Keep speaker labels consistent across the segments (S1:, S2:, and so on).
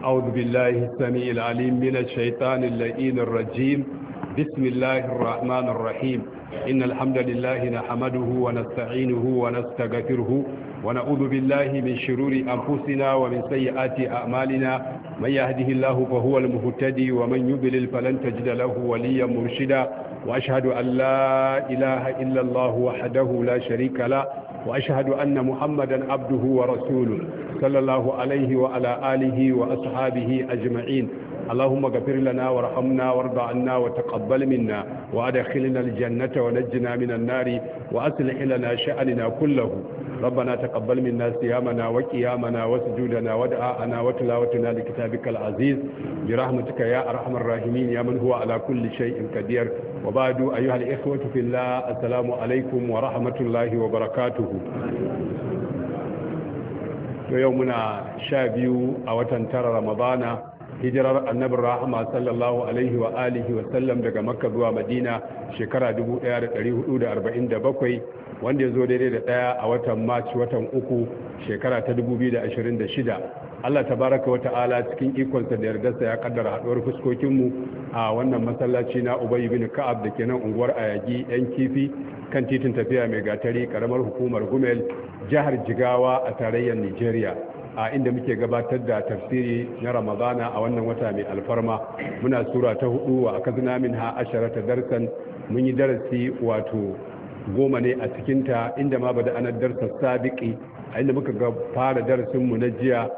S1: أعوذ بالله السميع العليم من الشيطان اللئيم الرجيم. بسم الله الرحمن الرحيم. إن الحمد لله نحمده ونستعينه ونستغفره ونعوذ بالله من شرور أنفسنا ومن سيئات أعمالنا. من يهده الله فهو المهتدي ومن يضلل فلن تجد له وليا مرشدا. وأشهد أن لا إله إلا الله وحده لا شريك له وأشهد أن محمدا عبده ورسوله صلى الله عليه وعلى آله وأصحابه أجمعين. اللهم اغفر لنا وارحمنا وارض عنا وتقبل منا وأدخلنا الجنة ونجنا من النار وأصلح لنا شأننا كله. ربنا تقبل منا صيامنا وقيامنا وسجودنا ودعاءنا وتلاوتنا لكتابك العزيز برحمتك يا أرحم الراحمين يا من هو على كل شيء قدير. وبعد أيها الإخوة في الله، السلام عليكم ورحمة الله وبركاته. يومنا شابيو أو تنتر رمضان، hijirar annabin rahama sallallahu alaihi wa alihi wa sallam daga makka zuwa madina shekara 1447, wanda ya zo daidai da ɗaya a watan march watan uku shekara ta 2026. Allah tabaraka wa ta'ala cikin ikonsa da yardarsa ya kaddara haɗuwar fuskokinmu a wannan masallaci na Ubay bin Ka'ab da ke nan unguwar Ayagi yan kifi kan titin tafiya mai gatari karamar hukumar Gumel, jihar Jigawa a tarayyar Nigeria, a inda muke gabatar da tafsiri na Ramadana a wannan wata mai alfarma. Muna sura ta 4 wa akazna minha asharata darsan. Mun yi darasi wato 10 ne a cikinta, inda ma bada anar darsa sabiqi, a inda muka ga fara darasin mu na jiya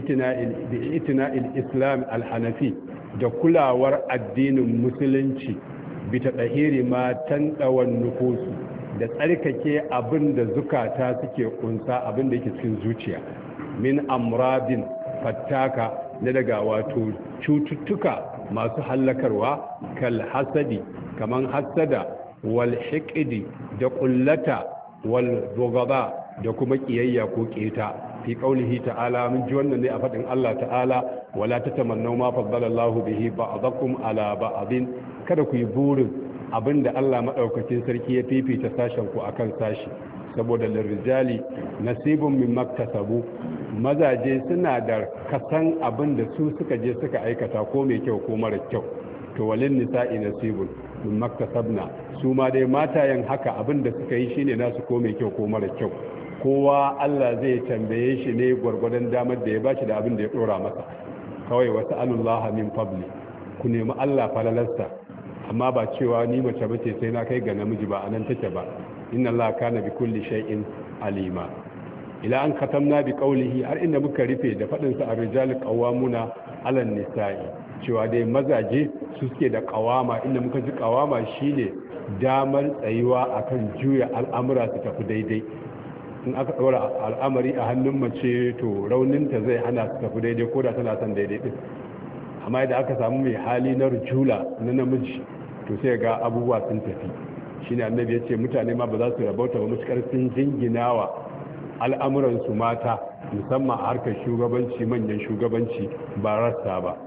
S1: bi'itina'il islam al-hanafi, da kulawar addinin musulunci bita dahiri ma tandawan nufusu, da tsarkake abin da zukata suke kunsa, abin da yake cikin zuciya, min amradin fattaka, na daga wato cututtuka masu hallakarwa, kal hasadi, kaman hasada, wal hiqdi, da kullata, wal bugaba, da kuma kiyayya ko keta. fi qaulihi ta'ala, mun ji wannan ne a fadin Allah ta'ala, wala tatamannu ma faddala Allahu bihi ba'dakum ala ba'din, kada ku yi burin abinda Allah madaukakin sarki ya fifita sashen ku akan sashi, saboda lirrijali nasibun mimma kasabu, mazaje suna da kasan abin da su suka je suka aikata, ko mai kyau ko mara kyau. To walin nisa'i nasibun mimma kasabna, su ma dai matayen haka abin da suka yi shine nasu, ko mai kyau ko mara kyau. Kowa Allah zai tambaye shi ne gwargwadon damar da ya bashi da abin da ya dora masa. Kawai wasu alullaha min fadli, ku nemi Allah falalarsa, amma ba cewa ni mace bace sai na kai ga namiji, ba anan take ba. inna Allah kana bi kulli shay'in alima. ila an katamna bi qawlihi, har inda muka rufe da fadin sa ar-rijal qawwamuna 'ala an-nisa'i, cewa dai mazaje su suke da qawama, inda muka ji qawama shine damar tsayuwa akan juya al'amura su tafi daidai. in aka ɗora al'amari a hannun mace, to rauninta zai hana su tafi daidai, ko da tana son daidai din. amma idan aka samu mai hali na rujula na namiji, to sai ga abubuwa sun tafi. shine annabi ya ce mutane ma ba za su rabauta ba mutukar sun jinginawa al'amuransu mata, musamman a harkar shugabanci, manyan shugabanci, ba rassa ba.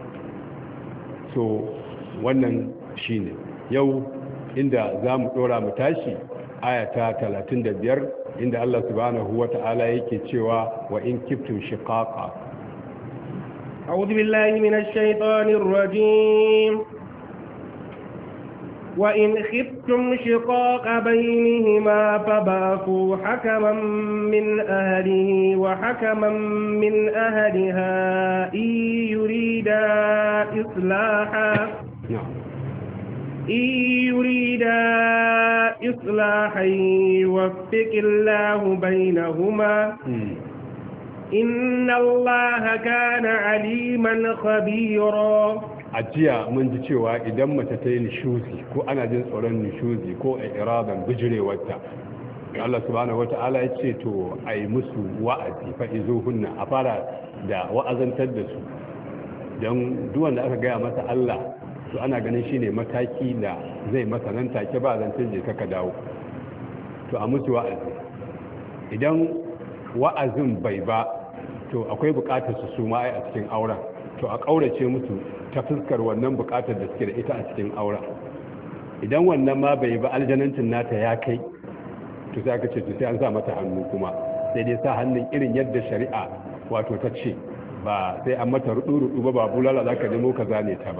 S1: so wannan shine yau inda za mu ɗora mu tashi ayata 35, inda Allah subhanahu wa ta'ala yake cewa wa in kiftum shiqaqa.
S2: أعوذ بالله من الشيطان الرجيم. وإن خفتم شقاق بينهما فبعثوا حكما من أهله وحكما من أهلها إن يريدا إصلاحا يوفق الله بينهما إن الله كان عليما خبيرا.
S1: a jiya mun ji cewa idan mace ta yi nishuzi, ko ana jin tsoron nishuzi ko a iradan bijirewarta, Allah subhanahu wata'ala ya ce to a yi musu wa'azi, fa'izo hunna, a fara da wa'azantar da su, don duwanda aka gaya masa Allah, to ana ganin shi ne mataki da zai masa nan take, ba zancen je ka dawo. to a musu wa'azi. idan wa'azin bai ba, to akwai bukatar su ma a cikin auren, to a ƙaurace musu ta fuskar wannan bukatar da suke da ita a cikin auren. idan wannan ma bai ba, aljanancin nata ya kai, to sai aka ce to sai an sa mata hannu, kuma sai dai sa hannun irin yadda shari'a wato ta ce, ba sai an mata rudu ba bulala za ka nemo ka zane ta ba.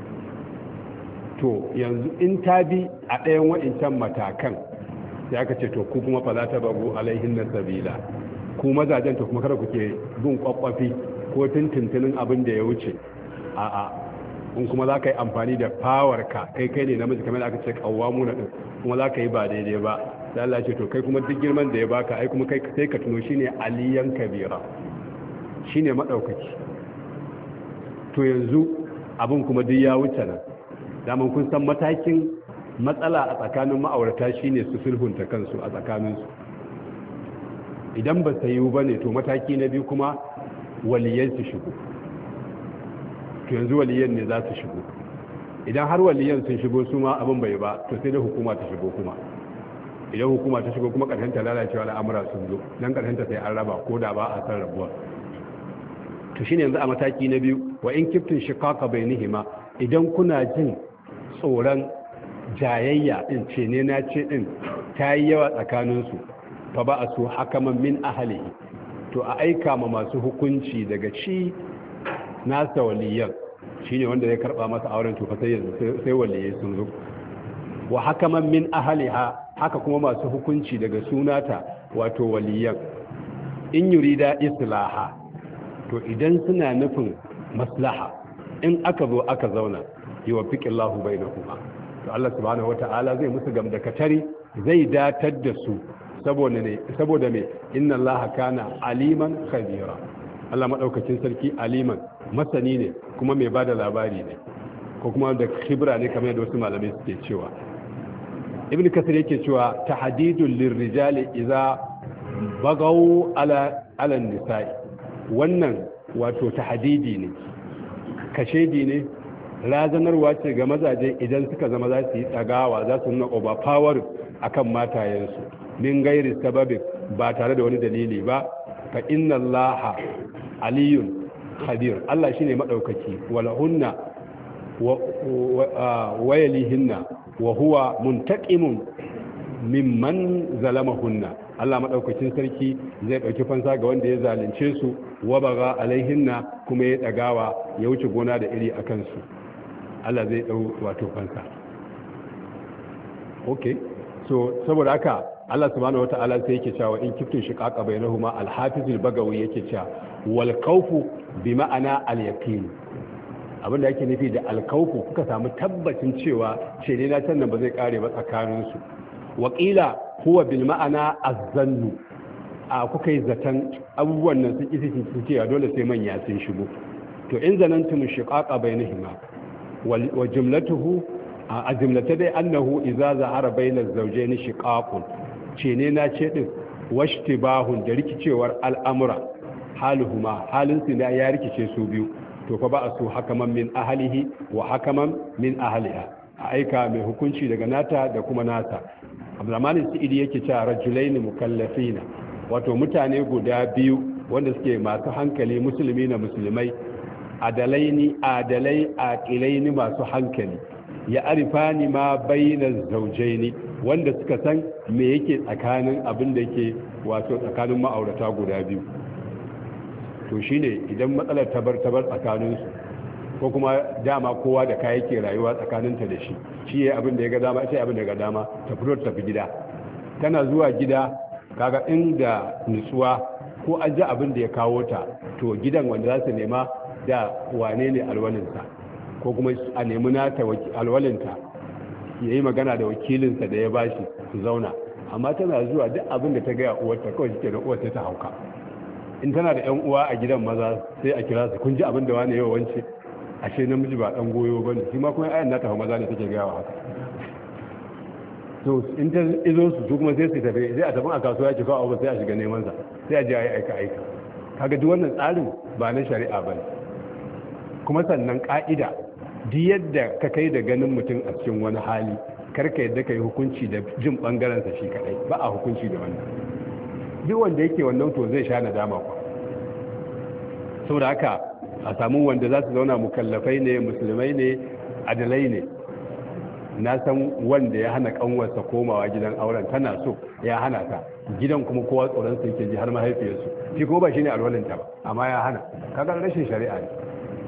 S1: To yanzu in ta bi a ɗayan wa'incan matakan sai aka ce to ku kuma fa za ta babu alaihin na sabila, ku mazajen to kuma kada kuke bin kwakwafi ko tuntuntunin abin da ya wuce. A'a, in kuma za ka yi amfani da power ka kai ne namiji kamar da aka ce kawwamu na din, kuma za ka yi ba daidai ba, sai Allah ce to kai kuma duk girman da ya baka ai kuma kai sai ka tuno shine aliyan kabira, shine madaukaki. To yanzu abin kuma duk ya wuce nan, daman kun san matakin matsala a tsakanin ma'aurata shine su sulhunta kansu a tsakaninsu. Idan ba sai yiwu bane to mataki na biyu kuma waliyan su shigo. To yanzu waliyan ne za su shigo. Idan har waliyan sun shigo su ma abin bai ba to sai da hukuma ta shigo kuma. Idan hukuma ta shigo kuma ƙarshen ta lalacewa al'amura sun zo, dan ƙarshen ta sai an raba ko da ba a san rabuwa. To shine yanzu a mataki na biyu, wa in kiftin shiqaqa bainihima, idan kuna jin tsoron jayayya din ce ne na ce din ta yi yawa tsakaninsu, fa ba a so hakaman min ahalihi, to a aika ma masu hukunci daga ci nasa waliyan, shine wanda ya karba masa auren, to fa sai waliyai sun zo. Wa hakaman min ahaliha, haka kuma masu hukunci daga sunata wato waliyan, in yurida islaha, to idan suna nufin maslaha, in aka zo aka zauna, yuwaffiqillahu bainahuma, to Allah subhanahu wata'ala zai musu gamdakatari, zai datar da su, saboda me inna Allah kana aliman khabira, Allah madaukakin sarki aliman masani ne kuma mai bada labari ne, ko kuma da khibra ne kamar yadda wasu malamai suke cewa. Ibn Kathir yake cewa tahdidul lirrijali idza bagaw ala nisa'i, wannan wato tahdidi ne, kashedi ne, razanarwa ce ga mazaje idan suka zama za su yi tsagawa, za su nuna overpower akan matayensu min gairi sababin, ba tare da wani dalili ba. Fa inna allaha aliyun khabir, Allah shine madaukaki, walahunna wa yalihinna wa huwa muntaqimun mimman zalamahunna, Allah madaukakin sarki zai dauki fansa ga wanda ya zalunce su, wa baga alaihinna, kuma ya dagawa ya wuce gona da iri akan su, Allah zai dau wato fansa. Okay, so saboda haka Allah subhanahu wata'ala sai yake cewa in kiftun shiqaqa bainahuma, al-hafiz al-bagawi yake cewa wal khawfu bi ma'ana al-yaqin, abinda yake nufi da al-khawfu kuka samu tabbacin cewa ce ne na can nan ba zai kare ba tsakanin su. Waqila huwa bil ma'ana az-zannu, a kuka yi zaton abubuwan nan sun isi sun ce dole sai manya sun shigo. To in zanantum shiqaqa bainahuma wa jumlatuhu a jumlata dai annahu idza zahara bainaz zawjayn shiqaqun, ce ne na ce din washtibahun da rikicewar al'amura, haluhuma halin su da ya rikice su biyu, to fa ba a so hakaman min ahlihi wa hakaman min ahliha, a aika mai hukunci daga nata da kuma nata. Abdurrahman Sa'idi yake cewa rajulaini mukallafina, wato mutane guda biyu wanda suke masu hankali, musulmi na musulmai, adalai aqilaini masu hankali, ya arifani ma bainaz zawjaini, wanda suka san me yake tsakanin abin da yake wato tsakanin ma'aurata guda biyu. To shine idan matsalar tabar tsakanin su, ko kuma dama kowa da kai yake rayuwa tsakaninta da shi, shi yayi abin da ya ga dama, sai abin da ya ga dama, ta fito ta tafi gida. Tana zuwa gida kaga inda nutsuwa ko an ji abin da ya kawo ta, to gidan wanda za su nema da wane ne alwalinsa, ko kuma a nemi nata alwalinta ya yi magana da wakilinsa da ya bashi su zauna. Amma tana zuwa duk abin da ta gaya uwarta kawai shi ke da uwarta ta hauka. In tana da yan uwa a gidan maza sai a kira su, kun ji abin da wani yau wance, ashe namiji ba dan goyo bane, shi ma kuma ayan nata maza ne take gaya wa haka. To in ta izo su kuma sai su tafi, sai a tafi a kasuwa ya ci kawo abu, sai a shiga neman sa, sai a je a yi aika. Kaga duk wannan tsarin ba na shari'a bane. Kuma sannan ka'ida, duk yadda ka kai da ganin mutum a cikin wani hali, karka yadda ka yi hukunci da jin bangarensa shi kadai, ba a hukunci da wannan. Duk wanda yake wannan to zai sha nadama kwa. Saboda haka a samu wanda za su zauna mukallafai ne, musulmai ne, adalai ne, na san wanda ya hana kanwarsa komawa gidan auren, tana so ya hana ta, gidan kuma kowa tsoron sa yake ji har mahaifiyarsu, shi kuma ba shine alwalinta ba amma ya hana, kaga rashin shari'a ne.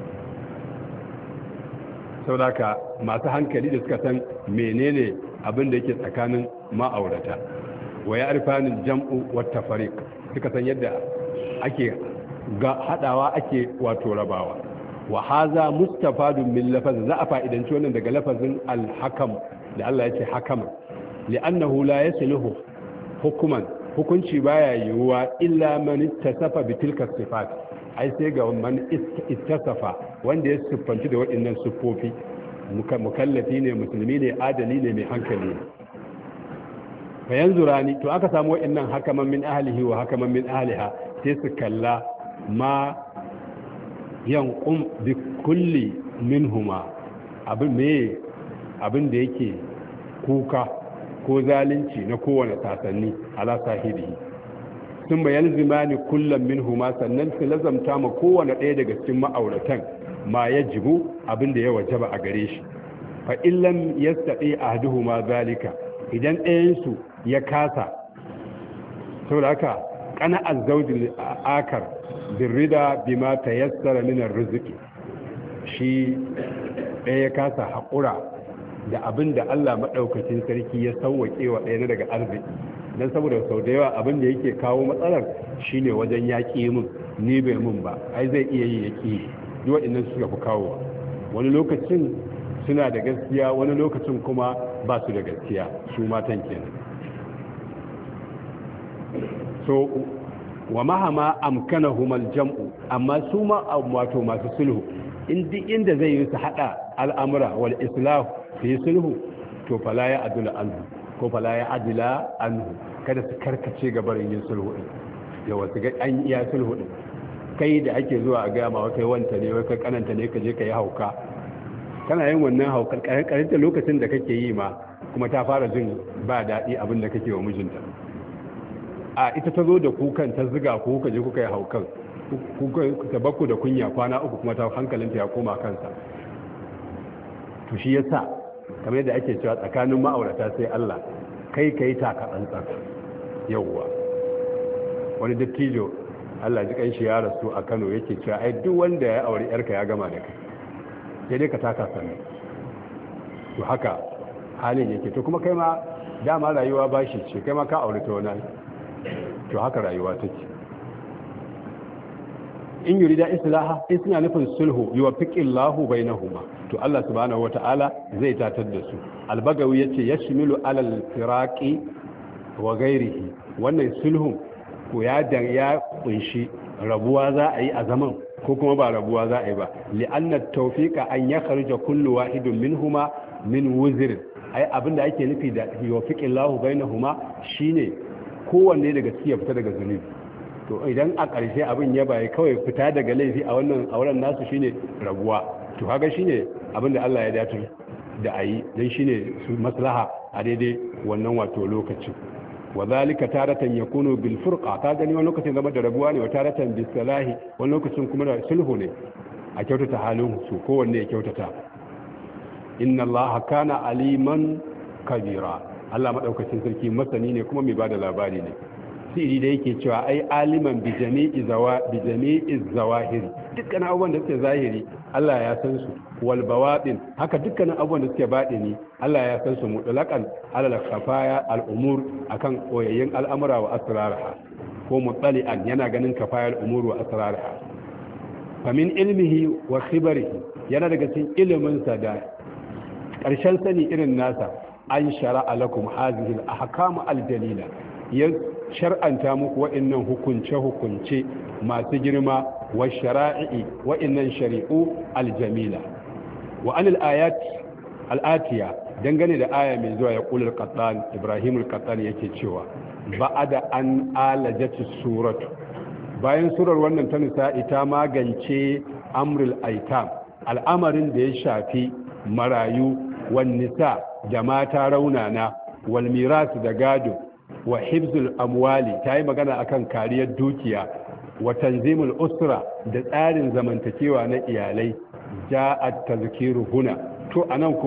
S1: saboda masu hankali da suka san menene abin da yake tsakanin ma'aurata, wa ya arfanin jam'u wat tafariq, suka san yadda ake ga hadawa ake wato rabawa. wa haza mustafadun min lafaz, za a fa'idanci wannan daga lafazin al-hakam da Allah ya ce hakama, li'annahu la yasluhu hukuman, hukunci baya yiwuwa illa man ittasafa bi tilka sifat, ai sai ga man ittasafa wanda ya siffanci da waɗannan siffofi, mukallafi ne, musulmi ne, adali ne, mai hankali ne. fa yanzu rani to aka samu waɗannan hakaman min ahlihi wa hakaman min ahliha, sai su kalla ma yanqum bi kulli minhuma, abin da yake kuka ko zalunci na kowane sasanni ala sahibi, sun bayan zimani kullum minhuma, sannan su lazamta ma kowane ɗaya daga cikin ma'auratan ma ya jibu abin da ya wajaba a gare shi. fa illam yastati ahduhuma zalika, idan ɗayansu ya kasa, saboda haka kana azzawjul akar birrida bima tayassara min arziki, shi ɗaya ya kasa haƙura da abin da Allah maɗaukacin sarki ya sauwaƙe wa ɗaya daga arziki, don saboda sau da yawa abin da yake kawo matsalar shine wajen yaƙi min, ni bai mun ba, ai zai iya yi yaƙi, duk waɗannan suka fi kawo. wani lokacin suna da gaskiya, wani lokacin kuma ba su da gaskiya, su matan kenan. so wa mahama amkanahum aljam'u, amma su ma wato masu sulhu inda zai yi su hada al'amura wal islah fi sulhu, to fala ya adula anhu ko fala ya adila anhu, kada su karkace gabarin yin sulhu din, yawa su ga an iya sulhu din. kai da ake zuwa a gaya ma kai wanta ne, wai kai kananta ne, ka je ka yi hauka, kana yin wannan haukar karanta lokacin da kake yi ma kuma ta fara jin ba daɗi abin da kake wa mijinta. a ita ta zo da kukan ta ziga ko kuka je kuka yi haukan, ta bakku da kunya kwana uku kuma ta hankalinta ya koma kansa. to shi yasa kamar yadda ake cewa tsakanin ma'aurata sai Allah, kai taka tsantsan. yawwa wani dattijo Allah ji kanshi ya rasu a Kano yake cewa ai duk wanda ya aure yarka ya gama da kai, sai dai ka taka sannan. to haka halin yake. to kuma kai ma dama rayuwa bashi ce, kai ma ka aure ta wani, to haka rayuwa take. in yurida islaha, in suna nufin sulhu, yuwaffiqillahu bainahuma, to Allah subhanahu wata'ala zai tatar da su. Albagawi yace yashmilu alal firaqi wa ghairihi, wannan sulhun ko ya kunshi rabuwa za a yi a zaman ko kuma ba rabuwa za a yi ba, li'anna tawfiqa an yakhruja kullu wahidin minhuma min wuzr, ai abinda ake nufi da yuwaffiqillahu bainahuma shine kowanne daga ciki ya fita daga zunubi. to idan a ƙarshe abin ya baye kawai fita daga laifi a wannan auren nasu shine rabuwa, to haka shine abin da Allah ya dace da ayi, dan shine su maslaha a daidai wannan wato lokacin. wa zalika taratan yakunu bil furqa, ka gani wani lokacin zama da rabuwa ne, wa taratan bis salahi, wani lokacin kuma da sulhu ne, a kyautata halin su, kowanne ya kyautata. inna Allah kana aliman kabira, Allah madaukakin sarki masani ne kuma mai bada labari ne. siri da yake cewa ai aliman bi jami'i zawahiri, dukkan abubuwan da suke zahiri Allah ya san su, wal bawatin haka dukkan abubuwan da suke batini Allah ya san su, mutlaqan alal khafaya al umur, akan koyayyen al'amura wa asrarha, ko mutsali'an yana ganin kafayar umur wa asrarha. fa min ilmihi wa khibarihi, yana daga cikin ilimin sa da karshen sani irin nasa, an shara'a lakum hadhihi al ahkam al dalila, ya shar'anta muku wa'annan hukunce-hukunce masu girma, wa shara'i wa'annan shari'u aljamila. wa anil ayat al'atiya, dangane da aya mai zuwa ya kulul qattan, Ibrahim al-Qattan yake cewa ba'ada an alajati suratu, bayan surar wannan ta nisa ita magance amrul aitam, al'amarin da ya shafi marayu, wan nisa da mata raunana, wal miras da gado, wa hibzul amwali ta yi magana akan kariyar dukiya, wa tanzimul usra da tsarin zamantakewa na iyalai. ja'at tazkiru huna, to anan kuma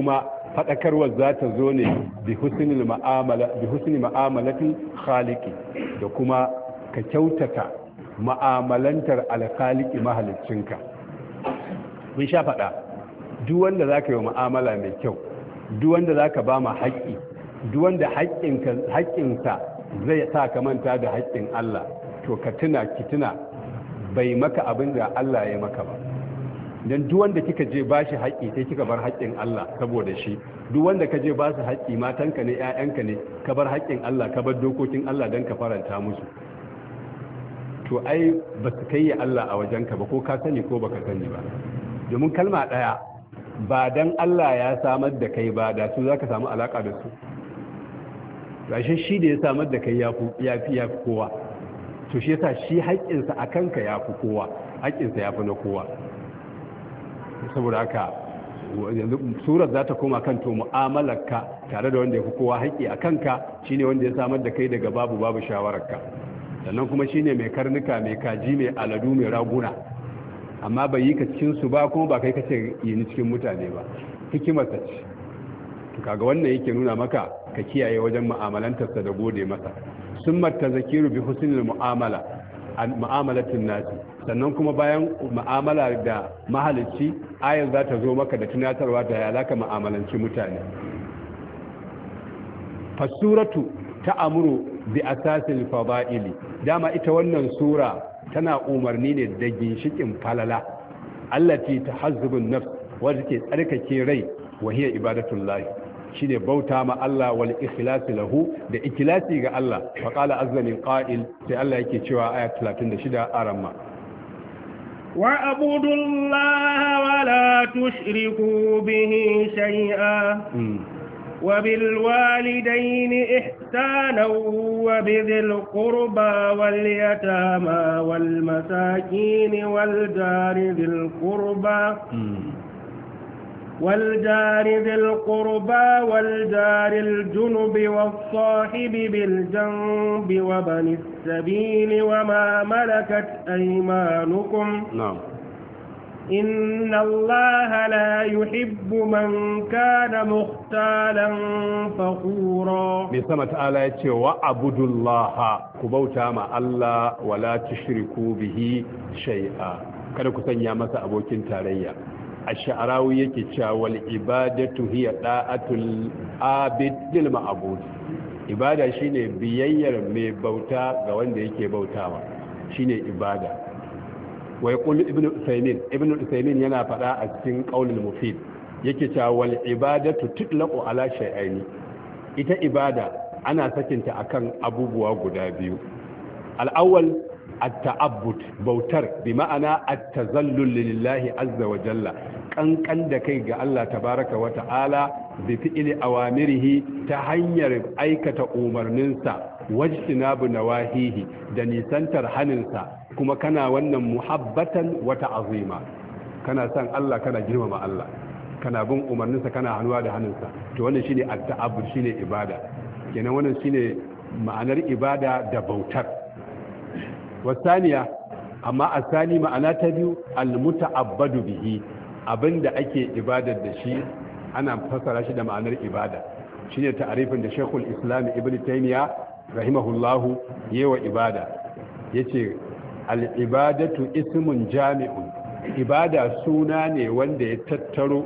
S1: fadakarwar za ta zo ne bi husnil ma'amalatin khaliqi da kuma ka kyautata ma'amalantar alkhaliqi mahaliccinka. mun sha fada duk wanda zaka yi mu'amala mai kyau, duk wanda zaka ba ma haƙƙi, duk wanda haƙƙinsa zai sa ka manta da haƙƙin Allah, to ka tuna ki tuna bai maka abin da Allah ya maka ba. Dan duk wanda kika je bashi haƙƙi sai kika bar haƙƙin Allah saboda shi, duk wanda ka je ba su haƙƙi matanka ne ƴaƴanka ne ka bar haƙƙin Allah ka bar dokokin Allah dan ka faranta musu, to ai ba su kai Allah a wajenka ba, ko ka sani ko baka sani ba. Domin kalma ɗaya ba dan Allah ya samar da kai ba da su zaka samu alaka da su. Rashin shi da ya samar da kai ya fi kowa, to shi yasa shi haƙƙinsa a kanka ya fi kowa, haƙƙinsa ya fi na kowa. Saboda haka yanzu surar za ta koma kan to mu'amalarka tare da wanda ya fi kowa haƙƙi a kanka shine wanda ya samar da kai daga babu shawararka, sannan kuma shine mai karnuka, mai kaji, mai aladu, mai raguna, amma bai yi ka cikin su ba, kuma ba kai kace yi ni cikin mutane ba, hikimarsa ce. to kaga wannan yake nuna maka ka kiyaye wajen mu'amalantarsa da gode masa. summa tazakiru bi husnil mu'amalatin nasi, sannan kuma bayan mu'amala da mahalicci ayar za ta zo maka da tunatarwa da alaka mu'amalanci mutane. fasuratu ta'amuru bi asasil fada'ili, dama ita wannan sura tana umarni ne da ginshikin falala allati tahazzubun nafs, wanda ke tsarkake rai, wa hiya ibadatullahi, shine bauta ma Allah wal ikhlasi lahu, da ikhlasi ga Allah. fa qala azza min qa'il, sai Allah yake cewa aya 36 aramma
S2: wa'budu Allah wa la tushriku bihi shay'a وبالوالدين إحسانا وبذي القربى واليتامى والمساكين والجار ذي القربى والجار الجنب والصاحب بالجنب وبن السبيل وما ملكت أيمانكم. نعم. إن الله لا يحب من كان مختالا فخورا. بسم تعالى يتي وعبدوا الله كبوتا مع الله ولا تشركوا به شيئا، kada ku sanya masa abokin tarayya. ash-sha'rawi yake cewa wal ibadatu hiya da'atul abid lil ma'bud, ibada shine biyayyar mai bauta ga wanda yake bautawa, shine ibada. wa yaqul ibn Uthaymin yana faɗa a cikin qaulul mufid, yake cewa wal ibadatu tutlaqu ala shay'aini, ita ibada ana sakinta akan abubuwa guda biyu. al-awwal at-ta'abbud, bautar, bi ma'ana at-tazallul lillahi azza wa jalla, kankan da kai ga Allah tabaraka wa ta'ala bi fi'li awamirihi, ta hanyar aikata umarninsa, wajtinabu nawahihi, da nisantar haninsa, kuma kana wannan muhabbatan wa ta'zima, kana san Allah, kana girmama Allah, kana bin umarninsa, kana hannuwa da haninsa. to wannan shine at-ta'abbud, shine ibada kenan. wannan shine ma'anar ibada da bautar. wasaniya, amma asani ma'ana ta biyu, al-muta'abbadu bihi, abinda ake ibadar da shi ana fassara shi da ma'anar ibada. shine ta'arifin da Sheikhul Islam Ibn Taymiyyah rahimahullahu yewa ibada, yace al-ibadatu ismun jami'un, ibada suna ne wanda ya tattaro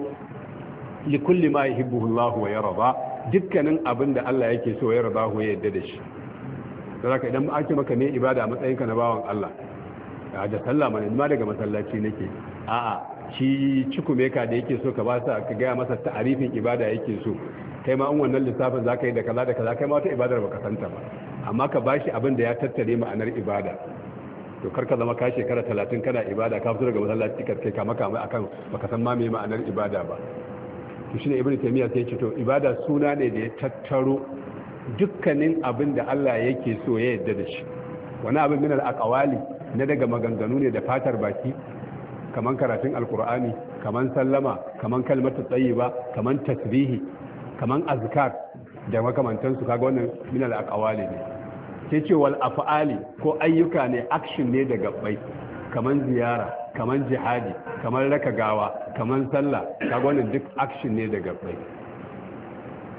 S2: li kulli ma yuhibbuhu Allah wa yarda, dukkanin abinda Allah yake so ya yarda ko ya yarda da shi. saboda idan ake maka ne ibada a matsayinka na bawan Allah, da sallah mana ma daga masallaci nake, a'a shi cikume ka da yake so ka ba sa ka ga masa ta'arifin ibada yake so, kai ma an wannan lissafin zaka yi da kaza da kaza, kai ma wata ibadar baka santa ba, amma ka bashi abin da ya tattare ma'anar ibada. to karka zama ka shekara 30 kana ibada, ka fito daga masallaci ka kai kama akan baka san ma me ma'anar ibada ba. to shine Ibn Taymiyyah sai ya ce to ibada suna ne da ya tattaro dukkanin abin da Allah yake so ya yarda da shi. wani abin min al-aqwali, na daga maganganu ne da fatar baki, kaman karatun alqur'ani, kaman sallama, kaman kalmatu tayyiba, kaman tasbihi, kaman azkar da makamantansu. kaga wannan min al-aqwali ne. sai ce wal af'ali, ko ayyuka ne, action ne da gabbai, kaman ziyara, kaman jihadi, kaman raka gawa, kaman sallah. kaga wannan duk action ne da gabbai.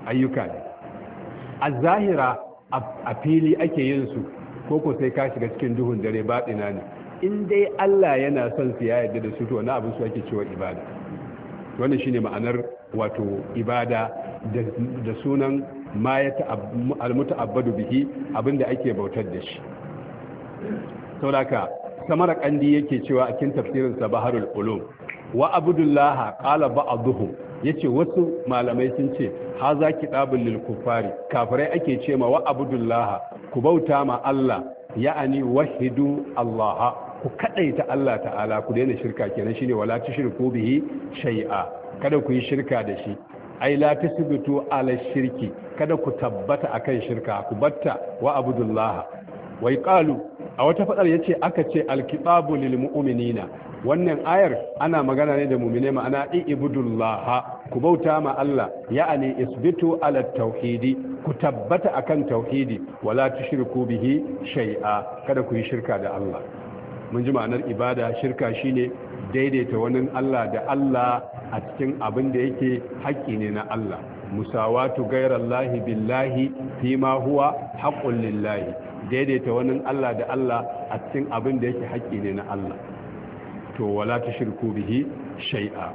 S1: ayyuka ne a zahira a fili ake yin su ko sai ka shiga cikin duhun dare baɗina ne in dai Allah yana son su ya yarda da su to na abin su ake cewa ibada wannan shine ma'anar wato ibada da sunan ma ya almuta'abbadu bihi abinda ake bautar da shi saboda samara kandi yake cewa a cikin tafsirin sa baharul ulum wa abdullah qala ba'dhum yace wasu malamai sun ce haza kitabul lil kufari kafirai ake ce ma wa abdullah ku bauta ma Allah ya'ani wahidu Allah ku kadaita Allah ta'ala ku daina shirka kenan shine wala tushriku bihi shay'a kada ku yi shirka da shi ai la tasbitu ala shirki kada ku tabbata akan shirka ku batta wa abdullah wai qalu a wata fadar yace aka ce alkitabu lil mu'minina wannan ayar ana magana ne da mu'mine ma'ana ibudullah ku bauta ma Allah ya'ani isbitu ala tauhidi ku tabbata akan tauhidi wala tushriku bihi shay'a kada ku yi shirka da Allah mun ji ma'anar ibada shirka shine daidaita wani Allah da Allah a cikin abin da yake haƙƙi ne na Allah musawatu gairallahi billahi fima huwa haqqun lillahi daidaita wani Allah da Allah a cikin abin da yake haƙƙi ne na Allah to wala tushriku bihi shay'a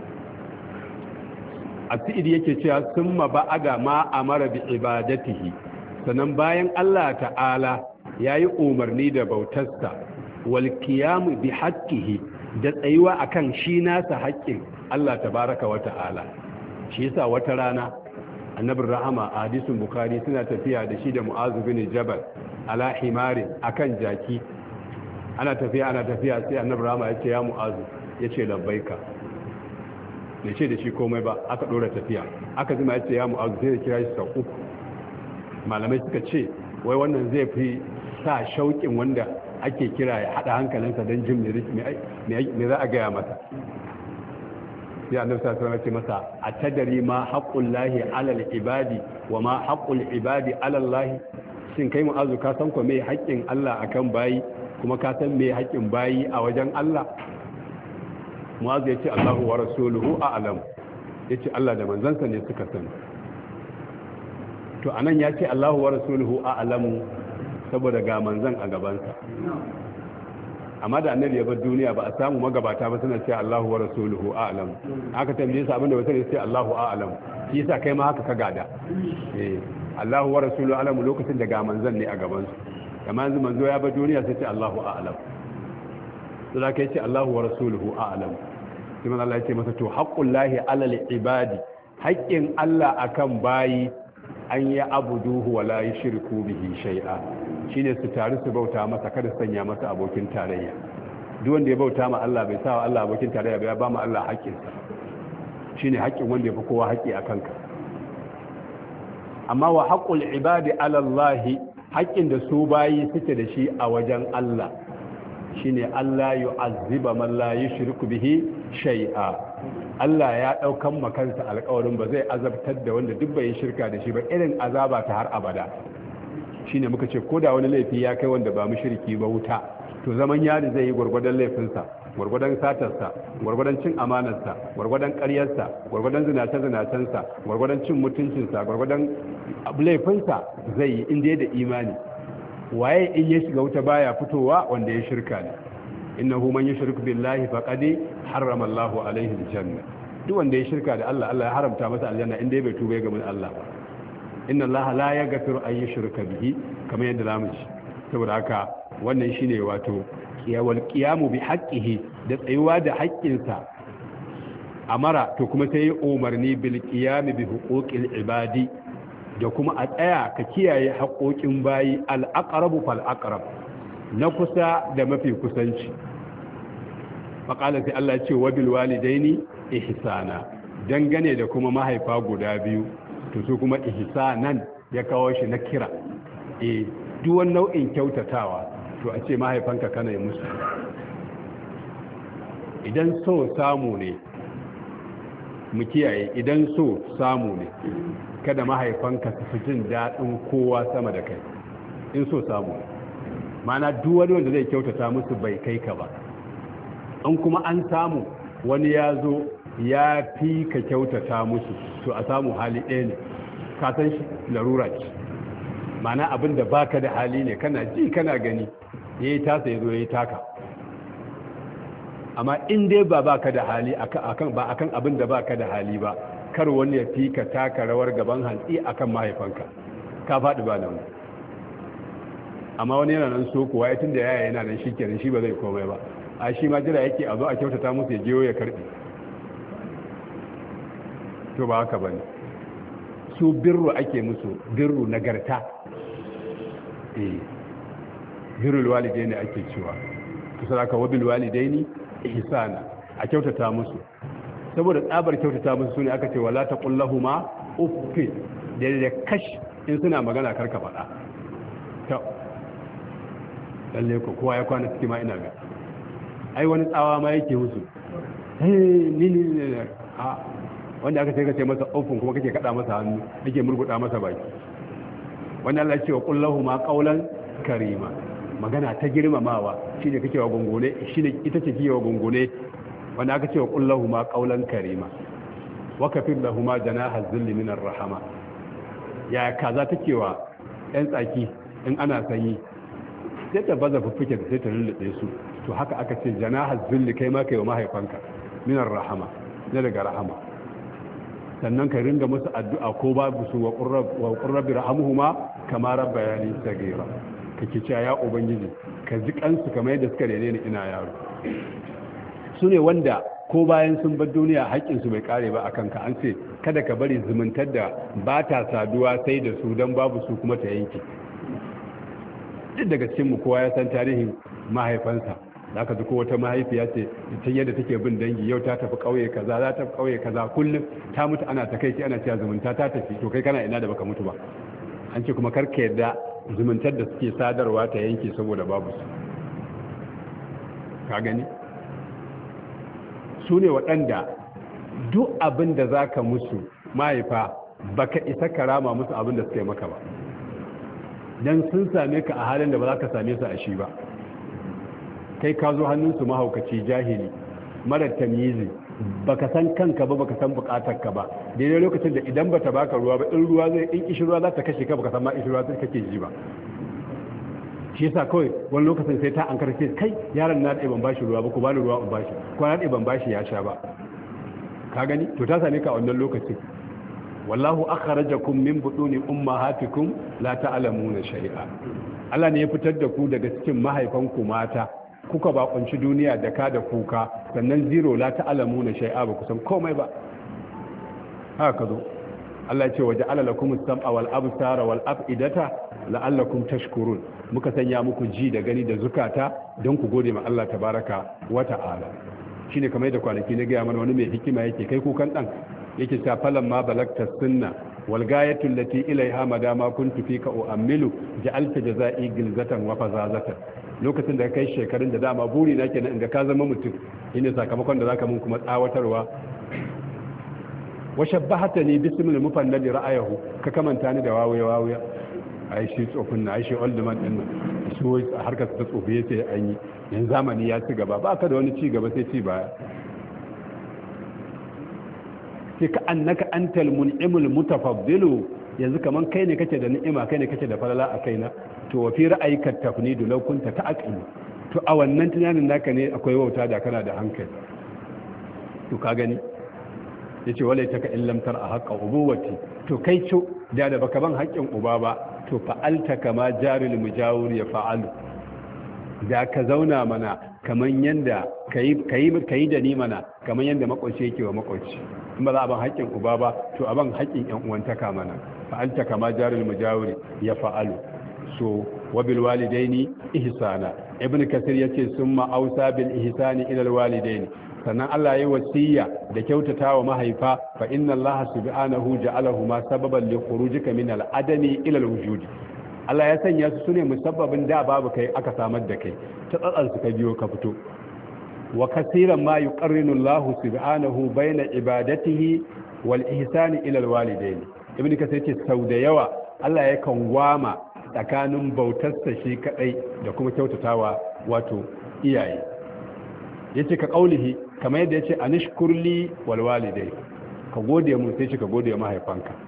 S1: at-tidi yake cewa summa ba'ada ma amara bi ibadatihi sanan bayan Allah ta'ala yayi umarni da bautarsa wal qiyam bi haqqihi da tsayuwa akan shi nasa haƙƙin Allah tabaraka wa ta'ala shi yasa wata rana annabin rahama a hadisin bukhari suna tafiya da shi da mu'azu bin jabal ala himari akan jaki ana tafiya sai annabin rahama ya ce ya mu'azu ya ce labbaika ne ce da shi komai ba aka ɗora tafiya aka zima ya ce ya mu'azu sai da kira shi sau uku malamai suka ce wai wannan zai fi sa shauƙin wanda ake kira ya haɗa hankalinsa don jin me za a gaya masa sai annabi sallallahu alaihi wasallam ce masa atadari ma haqqul lahi alal ibadi wa ma haqqul ibadi alal lahi shin kai mu'azu ka san ko me haƙƙin Allah akan bayi kuma ka san me haƙƙin bayi a wajen Allah mu'azu yace Allahu wa rasuluhu a'lam yace Allah da manzansa ne suka sani to anan yace Allahu wa rasuluhu a'lamu saboda ga manzan a gabansa amma da annabi ya bar duniya ba a samu magabata ba suna cewa Allahu wa rasuluhu a'lam aka tambaye su abinda wasu ne sai Allahu a'lam shi yasa kai ma haka ka gada Allahu wa rasuluhu a'lam lokacin da ga manzon ne a gaban su amma yanzu manzo ya bar duniya sai ce Allahu a'lam to da kai ce Allahu wa rasuluhu a'lam sai manzo Allah ya ce masa to haqqullahi 'alal ibadi haƙƙin Allah akan bayi an yi abuduhu wa la yushriku bihi shay'a shine su taru su bauta masa kada su sanya masa abokin tarayya duk wanda ya bauta ma Allah bai sa wa Allah abokin tarayya ba ya ba mu Allah haƙƙinsa shine haƙƙin wanda ya fi kowa haƙƙi a kanka amma wa haqqul ibadi ala Allah haƙƙin da su bayi suke da shi a wajen Allah shine Allah yu'azziba man la yushriku bihi shay'a Allah ya daukan makansa alƙawarin ba zai azabtar da wanda duk bai shirka da shi ba irin azaba ta har abada shine muka ce koda wani laifi ya kai wanda ba mushriki ba wuta to zaman yari zai yi gurgurdan laifinsa gurgurdan satarsa gurgurdan cin amanarsa gurgurdan ƙaryarsa gurgurdan zinace-zinacensa gurgurdan cin mutuncinsa gurgurdan laifinsa zai yi inda da imani waye in ya shiga wuta baya fitowa wanda ya shirka ne innahu man yushrik billahi faqad harrama Allahu alaihi aljanna duk wanda ya shirka da Allah Allah ya haramta masa aljanna inda bai tuba ga mun Allah ba inna Allah la yaghfiru an yushraka bihi kamar yadda zamu ci saboda haka wannan shine wato wal qiyamu bi haqqihi da tsayuwa da haƙƙinsa amara to kuma sai umarni bil qiyami bi huquqil ibadi da kuma a tsaya ka kiyaye haƙoƙin bayi al aqrabu fal aqrab na kusa da mafi kusanci faƙala sai Allah ce wa bil walidaini ihsana dangane da kuma mahaifa guda biyu to su kuma ihsanan ya kawo shi na kira duk wani nau'in kyautatawa to a ce mahaifanka kana yi musu idan so samu ne mu kiyaye idan so samu ne kada mahaifanka su fi jin daɗin kowa sama da kai in so samu ne mana duk wani wanda zai kyautata musu bai kai ka ba an kuma an samu wani ya zo ya fi ka kyautata musu to a samu hali ɗaya ne ka san shi larura ce, ma'ana abin da baka da hali ne, kana ji kana gani, yayi tasa yazo yayi taka. Amma in dai baka da hali akan abin da baka da hali ba, kar wani ya fika taka rawar gaban hantsi akan mahaifanka, ka faɗi ba nan. Amma wani yana nan so kuwa ya tunda yaya yana nan shikenan shi ba zai komai ba, a shi ma jira yake a zo a kyautata musu ya jiyo ya karbi. To ba haka bane, su birru ake musu, birru nagarta. Birrul walidaini ake cewa, to sadaka wabil walidaini ihsana, a kyautata musu. Saboda tsabar kyautata musu sune aka ce wala taqul lahumu uffin, da kash in suna magana karka faɗa. To lalle ko kowa ya kwana ciki ma ina ga ai wani tsawa ma yake musu, ni a wanda aka ce masa uffin kuma kake kada masa hannu, kake murguda masa baki. Wanda Allah ya ce wa qul lahumu qawlan karima, magana ta girmamawa shine kake wa gongone, shine ita ce kike wa gongone. Wanda aka ce wa qul lahumu qawlan karima wa kafir lahumu janaha dhilli min ar-rahama. Ya kaza take wa ɗan tsaki in ana sanyi sai ta baza fuffuke sai ta lullube su, to haka aka ce janaha dhilli kai ma kai wa mahaifanka min ar-rahama, ne daga rahama. Sannan ka ringa musu addu'a ko babu su wa qurrabi rahamuhuma kama rabbayani sagira, kake cewa ya ubangiji ka ji kansu kamar yadda suka rene ni ina yaro. Su ne wanda ko bayan sun bar duniya haƙƙinsu bai kare ba akan ka, an ce kada ka bari zumuntar da ba ta saduwa sai da su don babu su kuma ta yanke. Duk daga cikin mu kowa ya san tarihin mahaifansa, da aka ji ko wata mahaifiya ce ta yadda take bin dangi, yau ta tafi ƙauye kaza, za ta tafi ƙauye kaza, kullum ta mutu ana ta kai ana cewa zumunta ta tafi, to kai kana ina da baka mutu ba. An ce kuma karka yadda zumuntar da suke sadarwa ta yanke saboda babu su. Ka gani? Su ne waɗanda duk abin da za ka musu mahaifa baka isa karama musu abin da suka yi maka ba, don sun same ka a halin da ba za ka same su a shi ba. Kai ka zo hannunsu mahaukaci, jahili, marar tamyizi, baka san kanka ba, baka san bukatarka ba, daidai lokacin da idan bata baka ruwa ba, in ruwa zai, in ishi ruwa za ta kashe ka, baka san ma ishi ruwa sai kake ji ba. Shi yasa kawai wani lokacin sai ta an karfe kai yaron na ɗaya ban bashi ruwa ba, ku bani ruwa in bashi, ko na ɗaya ban bashi ya sha ba. Ka gani? To ta same ka a wannan lokacin. Wallahu akhrajakum min butuni ummahatikum la ta'lamuna shay'a. Allah ne ya fitar da ku daga cikin mahaifanku mata, kuka bakunci duniya da ka da kuka, sannan zero la ta'lamuna shay'a, ba ku san komai ba. Haka zo Allah ya ce waje alalakum as-sam'a wal absara wal af'idata la'allakum tashkurun, muka sanya muku ji da gani da zukata don ku gode ma Allah tabaraka wa ta'ala. Shine kamar da kwanaki na ga mana wani mai hikima yake kai kukan dan yake ta falan ma balagta sunna wal gayatu allati ilaiha madama kuntu fika u'ammilu ja'alta jazai gilzatan wa fazazatan. Lokacin da kai shekarun da dama buri na kenan inda ka zama mutum, shine sakamakon da zaka mun kuma tsawatarwa. Wa shabbahatani bismil mufannadi ra'ayahu, ka kamanta ni da wawiya ai shi tsofin na ai shi old man din su harkar ta tsofi yace an yi, yanzu zamani ya ci gaba, ba ka da wani ci gaba sai ci baya. sai ka annaka antal mun'imul mutafaddilu, yanzu kaman kai ne kake da ni'ima, kai ne kake da falala a kaina. To wa fi ra'ayika tafnidu law kunta ta'qil, to a wannan tunanin naka ne akwai wauta da kana da hankali. To ka gani yace walaita ka illam tar a haqqa ubuwati, to kai co da baka ban haƙƙin uba ba, to fa'alta kama jaril mujawir ya fa'alu, da ka zauna mana kaman yanda kayi da ni mana kaman yanda makoci yake wa makoci. In ba za a ban haƙƙin uba ba, to a ban haƙƙin ƴan uwantaka mana. Fa'alta kama jaril mujawir ya fa'alu. So wa bil walidaini ihsana. Ibn Kathir yace summa ausa bil ihsani ila al walidaini, sannan Allah yayi wasiya da kyautatawa mahaifa, fa inna Allah subhanahu ja'alahu ma sababan li khurujika min al adami ila al wujud. Allah ya sanya su sune musabbabin da babu kai aka samar da kai, ta tsatsan su ka biyo ka fito. Wa kaseeran ma yuqarrinu Allah subhanahu bayna ibadatihi wal ihsani ila al walidaini. Ibn Kathir yace sau da yawa Allah yakan gwama tsakanin bautarsa shi kadai da kuma kyautatawa wato iyaye. Yace ka kaulihi kamar yadda yace anishkurli wal walidai, ka gode mu sai ka gode wa mahaifanka.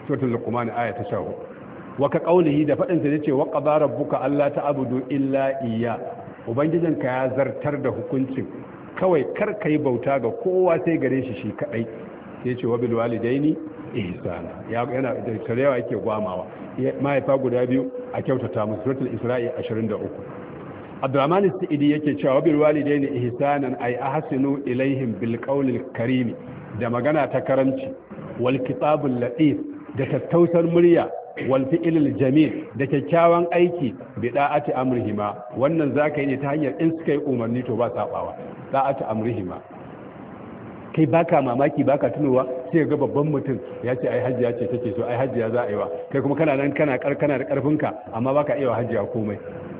S1: suratul luqman aya ta 14 wa ka qaulihi da fadin sa yace wa qadara rabbuka alla ta'budu illa iyya ubangijinka ya zartar da hukuncin kawai kar kai bauta ga kowa sai gare shi shi kadai yace wa bil walidaini ihsana yana da tarewa yake gwamawa mahaifa guda biyu a kyautata musu suratul isra'i 23 Abdurrahman Sa'idi yake cewa bil walidaini ihsanan ay ahsinu ilaihim bil qawlil karim da magana ta karamci wal kitabul latif da tattausar murya wal fi'lil jamil da kyakkyawan aiki bi da'ati amrihima wannan zaka yi ne ta hanyar in suka yi umarni to ba sabawa da'ati amrihima kai baka mamaki baka tunowa sai ga babban mutum ya ce ai hajjiya ce take so ai hajjiya za a yi wa kai kuma kana nan kana da karfinka amma baka iya wa hajjiya komai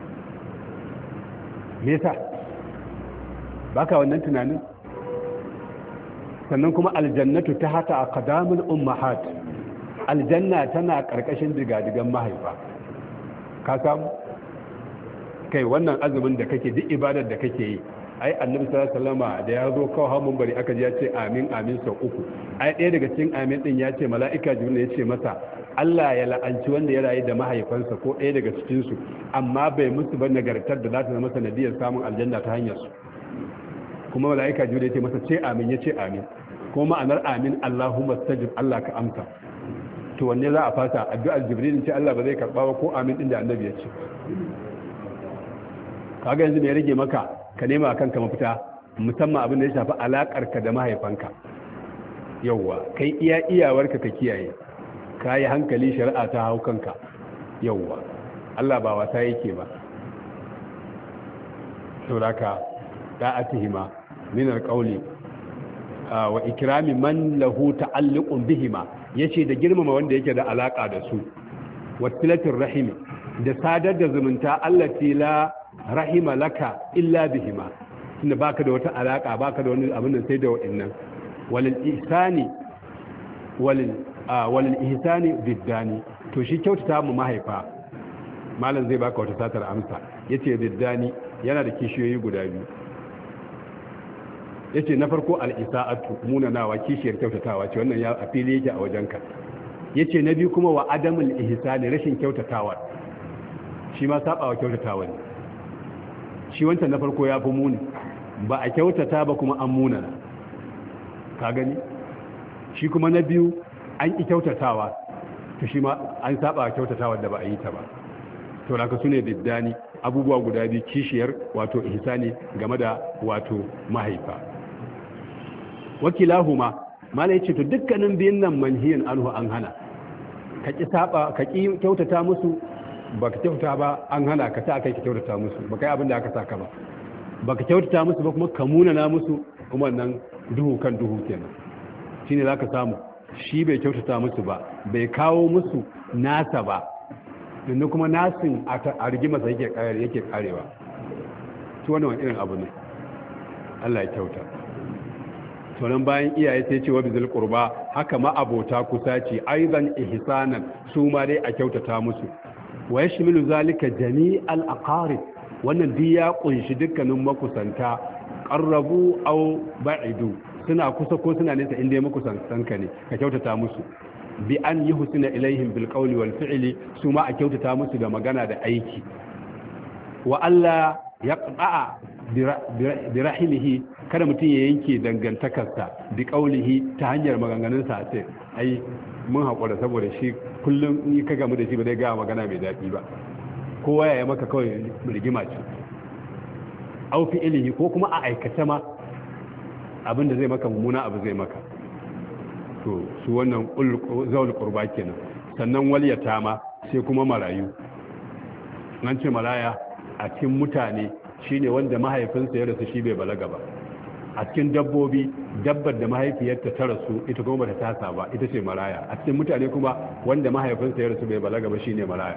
S1: me yasa baka wannan tunanin sannan kuma aljannatu tahta aqdamul ummahat aljanna tana karkashin digadigan mahaifa ka samu kai wannan azumin da kake duk ibadar da kake yi ai annabi sallallahu alaihi wasallam da ya zo kawo hamun bari aka ji ya ce amin amin sau uku ai ɗaya daga cikin amin din ya ce mala'ika jibril ya ce masa Allah ya la'anci wanda ya rayu da mahaifansa ko ɗaya daga cikin su amma bai musu ba nagartar da za ta zama sanadiyar samun aljanna ta hanyar su kuma mala'ika jibril ya ce masa ce amin ya ce amin ko ma'anar amin Allahumma stajib Allah ka amsa to wanne za a fasa addu'ar jibril ce Allah ba zai karba ba ko amin din da annabi ya ce kaga yanzu me ya rage maka ka nema kanka mafita musamman abin da ya shafi alakarka da mahaifanka yauwa kai iyawarka ka kiyaye ka yi hankali shari'a ta hau kanka yauwa Allah ba wasa yake ba sauraka da'atihima min alqawli wa ikrami man lahu ta'alluqun bihima yace da girmama wanda yake da alaka da su wasilatir rahimi da sadar da zumunta allati la rahima laka illa bihima tunda baka da wata alaka baka da wani abin nan sai da wa'annan walil ihsani biddani to shi kyautata mu mahaifa malam zai baka wata satar amsa yace biddani yana da kishiyoyi guda biyu yace na farko al-isa'atu munanawa kishiyar kyautatawa ce wannan ya a fili yake a wajenka yace na biyu kuma wa adamul ihsani rashin kyautatawa shi ma sabawa kyautatawa ne shi wancan na farko ya fi muni ba a kyautata ba kuma an munana ka gani shi kuma na biyu an ƙi kyautatawa to shi ma an saba kyautatawa da ba a yi ta ba to laka su ne biddani abubuwa guda biyu kishiyar wato ihsani game da wato mahaifa wakilahuma malai ce to dukkanin biyun nan manhiyan anhu an hana ka ƙi kyautata musu ba ka kyauta ba an hana ka ta kai ka kyautata musu ba kai abin da aka saka ba ka kyautata musu ba kuma ka munana musu kuma nan duhu kan duhu kenan shine zaka samu shi bai kyautata musu ba bai kawo musu nasa ba inda kuma nasin a rigima sa yake karewa to wannan wani irin abu ne Allah ya kyauta to nan bayan iyaye sai ce wa bizil qurba haka ma abota kusaci aidan ihsanan su ma dai a kyautata musu wa yashmilu zalika jami'al aqarib wannan duk ya kunshi dukkanin makusanta qarrabu aw ba'idu suna kusa ko suna nesa inda makusantanka ne ka kyautata musu bi an yuhsina ilaihim bil qawli wal fi'li su ma a kyautata musu da magana da aiki wa alla yaqta'a bi rahimihi kada mutum ya yanke dangantakarsa bi qawlihi ta hanyar maganganunsa sai ai mun haƙura saboda shi kullum in ka gamu da shi ba zai gaya magana mai daɗi ba kowa ya yi maka kawai rigima ce au fi ilihi ko kuma a aikace ma abin da zai maka mummuna abu zai maka to su wannan zaul qurba kenan sannan waliyata ma sai kuma marayu nan ce maraya a cikin mutane shine wanda mahaifinsa ya rasu shi bai balaga ba a cikin dabbobi dabbar da mahaifiyarta ta rasu ita kuma bata tasa ba ita ce maraya a cikin mutane kuma wanda mahaifinsa ya rasu bai balaga ba shine maraya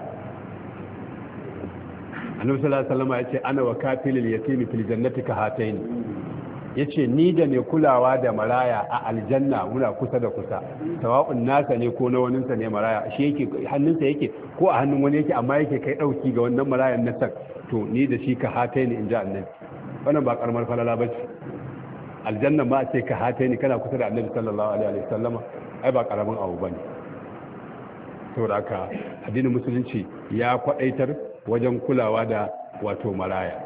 S1: annabi sallallahu alaihi wasallam ya ce ana wa kafilil yatimi fil jannati ka hataini yace ni da mai kulawa da maraya a aljanna muna kusa da kusa sawa'un nasa ne ko na waninsa ne maraya shi yake hannunsa yake ko a hannun wani yake amma yake kai dauki ga wannan marayan na san to ni da shi ka hataini in ji annabi wannan ba karamar falala bace aljanna ma ce ka hataini kana kusa da annabi sallallahu alaihi wasallam ai ba karamin abu bane saboda haka addinin musulunci ya kwadaitar wajen kulawa da wato maraya.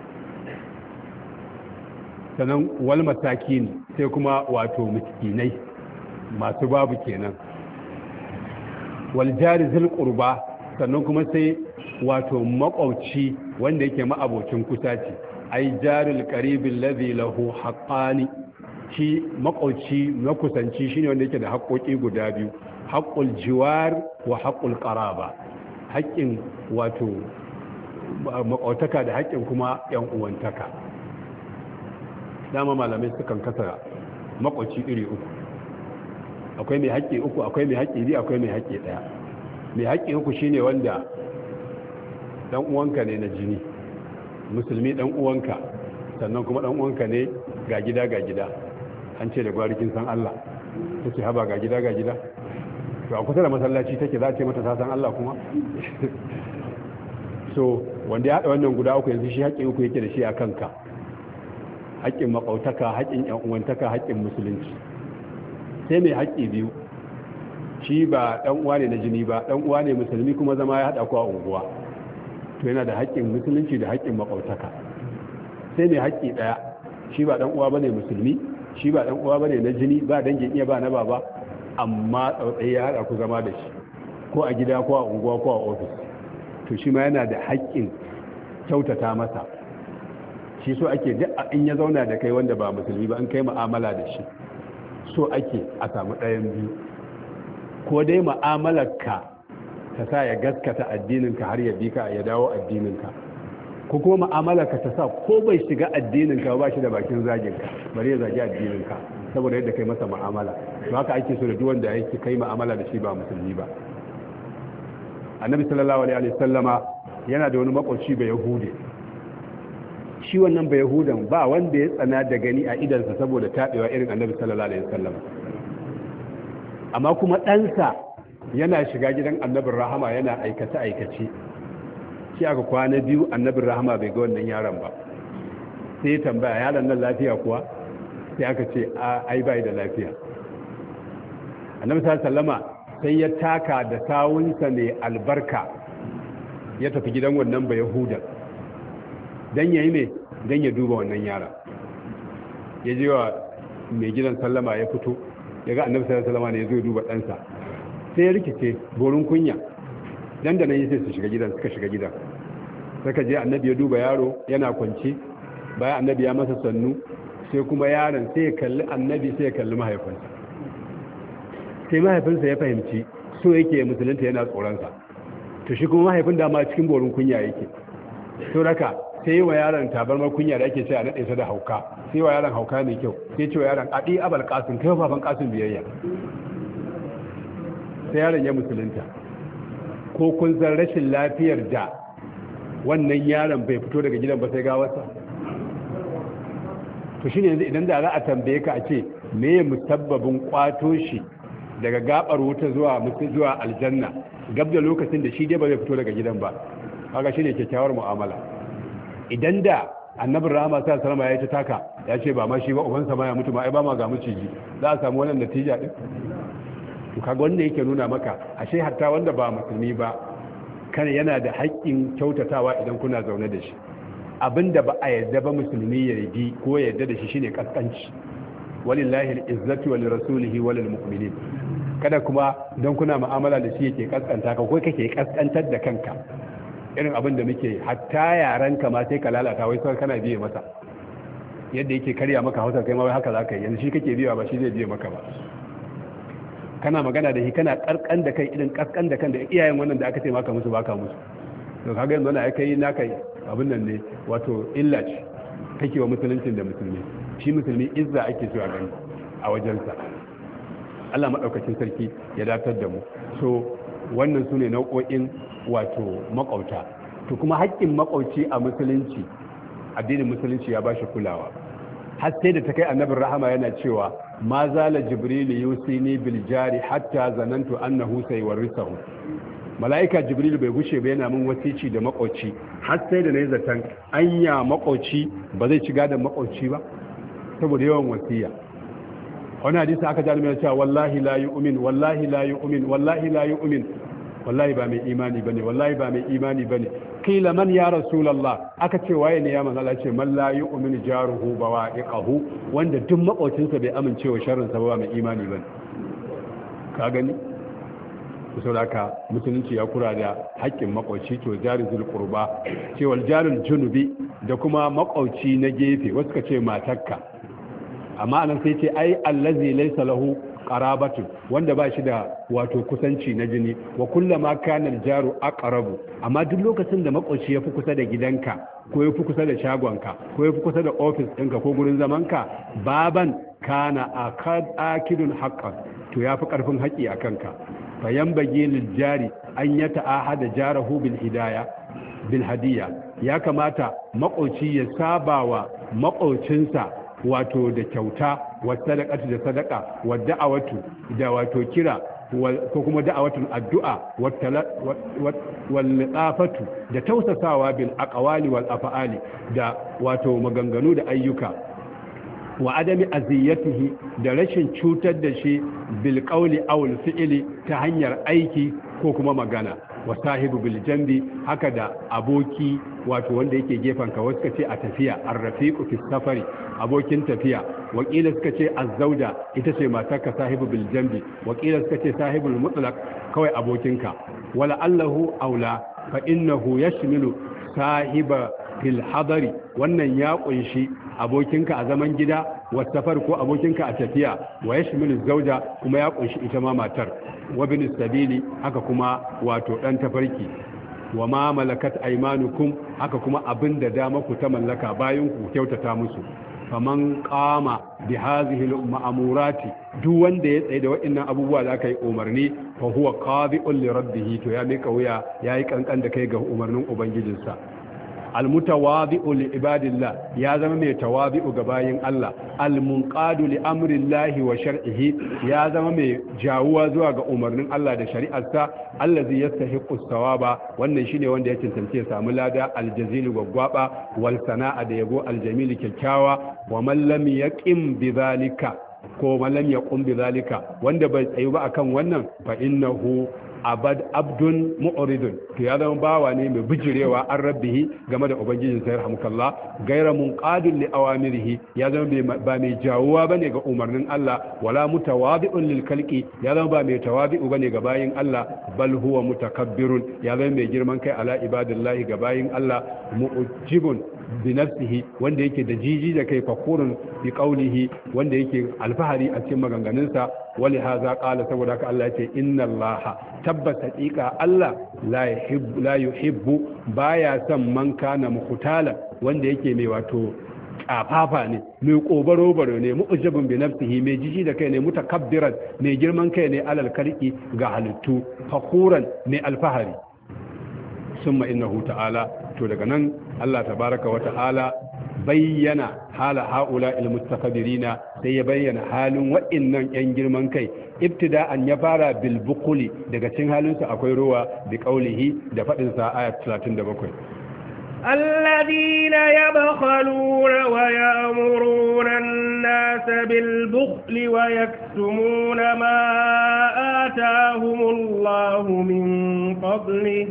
S1: sannan wal masakin sai kuma wato miskinai masu babu kenan, wal jari zil qurba sannan kuma sai wato makwauci wanda yake ma'abocin kusaci, ai jaril qaribin ladhi lahu haqqani, shi makwauci na kusanci shine wanda yake da haƙoƙi guda biyu, haqqul jiwar wa haqqul qaraba, haƙƙin wato makwautaka da haƙƙin kuma yan uwantaka. Dama malamai sukan kasa makwauci iri uku, akwai mai haƙƙi uku, akwai mai haƙƙi biyu, akwai mai haƙƙi ɗaya. Mai haƙƙi uku shine wanda dan uwanka ne na jini, musulmi dan uwanka, sannan kuma dan uwanka ne ga gida ga gida, an ce da gwarikin san Allah, take haba ga gida ga gida, to a kusa da masallaci take za a ce mata ta san Allah kuma. So wanda ya haɗa wannan guda uku yanzu shi haƙƙi uku yake da shi a kanka, haƙƙin maƙautaka, haƙƙin ƴan uwantaka, haƙƙin musulunci. Sai mai haƙƙi biyu, shi ba ɗan uwa ne na jini ba, ɗan uwa ne musulmi kuma zama ya haɗa ku a unguwa, to yana da haƙƙin musulunci da haƙƙin maƙautaka. Sai mai haƙƙi ɗaya, shi ba ɗan uwa bane musulmi, shi ba ɗan uwa bane na jini, ba dangin iya ba na baba, amma tsautsayi ya haɗa ku zama da shi, ko a gida ko a unguwa ko a ofis, to shi ma yana da haƙƙin kyautata masa. Shi so ake duk in ya zauna da kai wanda ba musulmi ba, an kai mu'amala da shi, so ake a samu ɗayan biyu, ko dai mu'amalarka ta sa ya gaskata addininka har ya bi ka ya dawo addininka, ko kuma mu'amalarka ta sa ko bai shiga addininka ba shi da bakin zaginka bari ya zagi addininka saboda yadda kai masa mu'amala. To haka ake so da duk wanda yake kai mu'amala da shi ba musulmi ba. Annabi sallallahu alaihi wasallama yana da wani makwabci ba Yahudi. Shi wannan ba Yahudan ba wanda ya tsana da gani a idansa saboda taɓewa irin Annabi sallallahu alaihi wasallama. Amma kuma ɗansa yana shiga gidan Annabin Rahama yana aikace shi aka kwana biyu Annabin Rahama bai ga wannan yaron ba, sai tambaya yaron nan lafiya kuwa, sai aka ce ai bai da lafiya. Annabi sallallahu alaihi wasallama sai ya taka da sawunsa mai albarka ya tafi gidan wannan ba Yahuda dan yayi ne dan ya duba wannan yara. Ya je wa mai gidan sallama ya fito ya ga Annabi sallallahu alaihi wasallama ne ya zo duba ɗansa, sai ya rikice borin kunya, dan da nan yace su shiga gidan, suka shiga gidan, saka je Annabi ya duba yaro yana kwance, bayan Annabi ya masa sannu, sai kuma yaron sai ya kalli Annabi sai ya kalli mahaifinsa, sai mahaifinsa ya fahimci so yake musulunta yana tsoronsa, to shi kuma mahaifin dama cikin borin kunya yake, to raka sai yi wa yaron tabarmar kunya da ake ce a naɗe sa da hauka, sai wa yaron hauka mai kyau, sai ce wa yaron aɗi abal ƙasun kai baban ƙasun biyayya, sai yaron ya musulunta. Ko kun san rashin lafiyar da wannan yaron bai fito daga gidan ba sai gawarsa? To shi ne yanzu idan da za a tambaye ka a ce me musabbabin kwato shi daga gabar wuta zuwa aljanna gab da lokacin da shi dai ba zai fito daga gidan ba, kaga shi ne kyakkyawar mu'amala. Idan da Annabin Rahama sallallahu alaihi wasallam ya ce taka ya ce ba ma shi ba ubansa ma ya mutu ma ai ba ma ga miciji, za a samu wannan natija din? To kaga wanda yake nuna maka ashe hatta wanda ba musulmi ba kan yana da haƙƙin kyautatawa idan kuna zaune da shi. Abinda ba a yarda ba musulmi ya yi ko ya yarda da shi shine kaskanci. Walillahi al-izzatu wa lirasulihi wa lilmu'minin. Kada kuma dan kuna mu'amala da shi yake kaskanta ka ko kake kaskantar da kanka. Irin abin da muke hatta yaran ka ma sai ka lalata wai sai kana biye masa. Yadda yake karya maka Hausa kai ma wai haka zaka yi. Yanzu shi kake biyewa ba shi zai biye maka ba. Kana magana da shi kana karkan da kai irin kaskan da kan da iyayen wannan da aka ce maka musu baka musu. To kaga yanzu wannan kai naka abin nan ne wato illa ce kake wa musuluncin da musulmi. Shi musulmi izza ake so a gani a wajensa. Allah madaukakin sarki ya datar da mu. So wannan sune nau'o'in wato makauta. To kuma haƙƙin makauci a musulunci, addinin musulunci ya bashi kulawa. Har sai da ta kai Annabin Rahama yana cewa ma zala jibril yusini bil jari hatta zanantu annahu sayawrisahu. Mala'ika jibril bai gushe ba yana min wasici da makauci har sai da nayi zaton anya makauci ba zai ci gadon makauci ba saboda yawan wasiya. Wani hadisi aka jami cewa wallahi la yu'min wallahi la yu'min wallahi la yu'min, wallahi ba mai imani bane wallahi ba mai imani bane qila man ya rasulullah aka ce waye ne ya manzo Allah ce man la yu'minu jaruhu bawa'iqahu wanda duk makocinsa bai amince wa sharrin sa ba mai imani bane ka gani saboda musulunci ya kura da haƙƙin makwauci to jari zul qurba cewa jarul junubi da kuma makwauci na gefe wasu ka ce matarka amma anan sai ce ai allazi laysa lahu qarabatu wanda ba shi da wato kusanci na jini wa kullama kana jaru aqrabu amma duk lokacin da makwauci yafi kusa da gidanka ko yafi kusa da shagonka ko yafi kusa da office ɗinka ko gurin zamanka baban kana akidun haqqan to yafi karfin haƙi a kanka fayan bage liljari an ya ta'ahada jarahu bil hadiya ya kamata makoci ya saba wa makocinsa wato da kyauta wa sadaqatu da sadaqa wa da'awatu da wato kira ko kuma da'awatun addu'a wal litafatu da tausasawa bil aqwali wal af'ali da wato maganganu da ayyuka wa adami aziyatihi da rashin cutar da shi bil qawli aw al fi'li ta hanyar aiki ko kuma magana wa sahibu bil jambi haka da aboki wato wanda yake gefen ka wasu kace a tafiya ar-rafiqu fi safari abokin tafiya wakila suka ce az-zawja ita ce matarka sahibu bil jambi wakila suka ce sahibul mutlaq kawai abokinka wala allahu aula fa innahu yashmilu sahiba fil hadari wannan ya kunshi abokinka a zaman gida wa safar ko abokinka a tafiya wa yashmilu zauja kuma ya kunshi ita ma matar wa bin sabili haka kuma wato dan tafarki wa ma malakat aymanukum haka kuma abinda dama ku ta mallaka bayan ku kyautata musu faman qama bi hadhihi al-ma'murati duk wanda ya tsaye da waɗannan abubuwa da aka yi umarni fa huwa qadi'un li rabbih to ya mika wuya yayi kankan da kai ga umarnin ubangijinsa almutawadi'u li ibadillah ya zama mai tawabi'u ga bayin Allah almunqadu li amrillahi wa shar'ihi ya zama mai jawuwa zuwa ga umarnin Allah da shari'arsa allazi yastahiqu thawaba wannan shine wanda ya cancance ya samu lada aljazil gwaggwaba wal sana'a da yabo aljamil kyakkyawa wa man lam yaqim bidhalika ko man lam yaqum bidhalika wanda bai tsayu ba akan wannan fa innahu abdun mu'ridun to ya zama bawa ne mai bijirewa an rabbihi game da ubangijin sai rahmukallah gaira munqadin li awamirihi ya zama ba mai jawuwa bane ga umarnin Allah wala mutawadi'un lil khalqi ya zama ba mai tawadi'u bane ga bayin Allah bal huwa mutakabbirun ya zama mai girman kai ala ibadillahi ga bayin Allah mu'jibun bi nafsihi wanda yake da jiji da kai fakurun bi qawlihi wanda yake alfahari a cikin maganganunsa wali haza qala saboda haka Allah yace inna Allah tabbas haqiqa Allah la yuhibbu baya son man kana muhtala wanda yake mai wato kafafa ne mai kobaro baro ne mu'jabun bi nafsihi mai jiji da kai ne mutakabbiran mai girman kai ne alal kalki ga halittu fakuran mai alfahari summa innahu ta'ala to daga nan Allah tabaraka wa ta'ala bayyana hala haula ilmustakbirina sai ya bayyana halin wa'annan yan girman kai ibtida'an ya fara bil buquli daga cikin halin su akwai ruwa bi qaulihi da fadin sa ayat 37
S2: الذين يبخلون ويأمرون الناس بالبخل ويكتمون ما آتاهم الله من فضله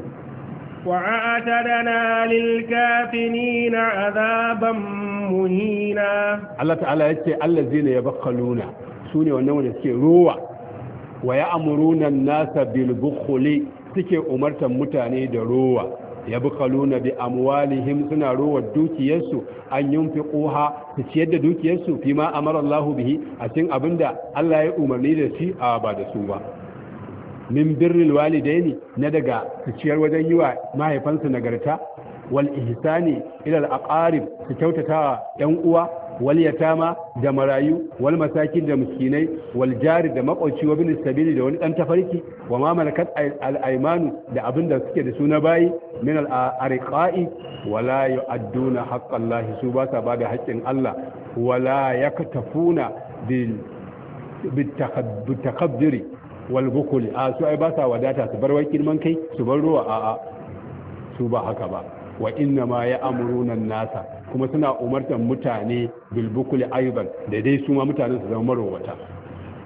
S2: وأعتدنا للكافرين عذابا مهينا الله
S1: تعالى يقول الذين يبخلون سوني ونوان يسكي روى ويأمرون الناس بالبخل سكي أمرت متاني دروى يبخلون بأموالهم سنة روى الدوكي يسو أن ينفقوها تشيد دوكي يسو فيما أمر الله به أسين أبندا الله يأمرني لسي آباد سوى min birril walidaini na daga su ciyar wajen yi wa mahaifansu nagarta wal ihsani ila al aqarib su kyautatawa yan uwa wal yatama da marayu wal masakin da miskinai wal jari da makwauci wa bin sabili da wani dan tafarki wa ma malakat al aymanu da abinda suke da suna bayi min al arqa'i wala yu'adduna haqqallahi su ba sa bada haƙƙin Allah wala yaktafuna bil bitakabbiri walbukuli a su ai ba sa wadata su bar wai girman kai su bar ruwa a su ba haka ba wa inna ma ya amuruna nasa kuma suna umartan mutane bilbukuli aiban da dai su ma mutanen su zama marowata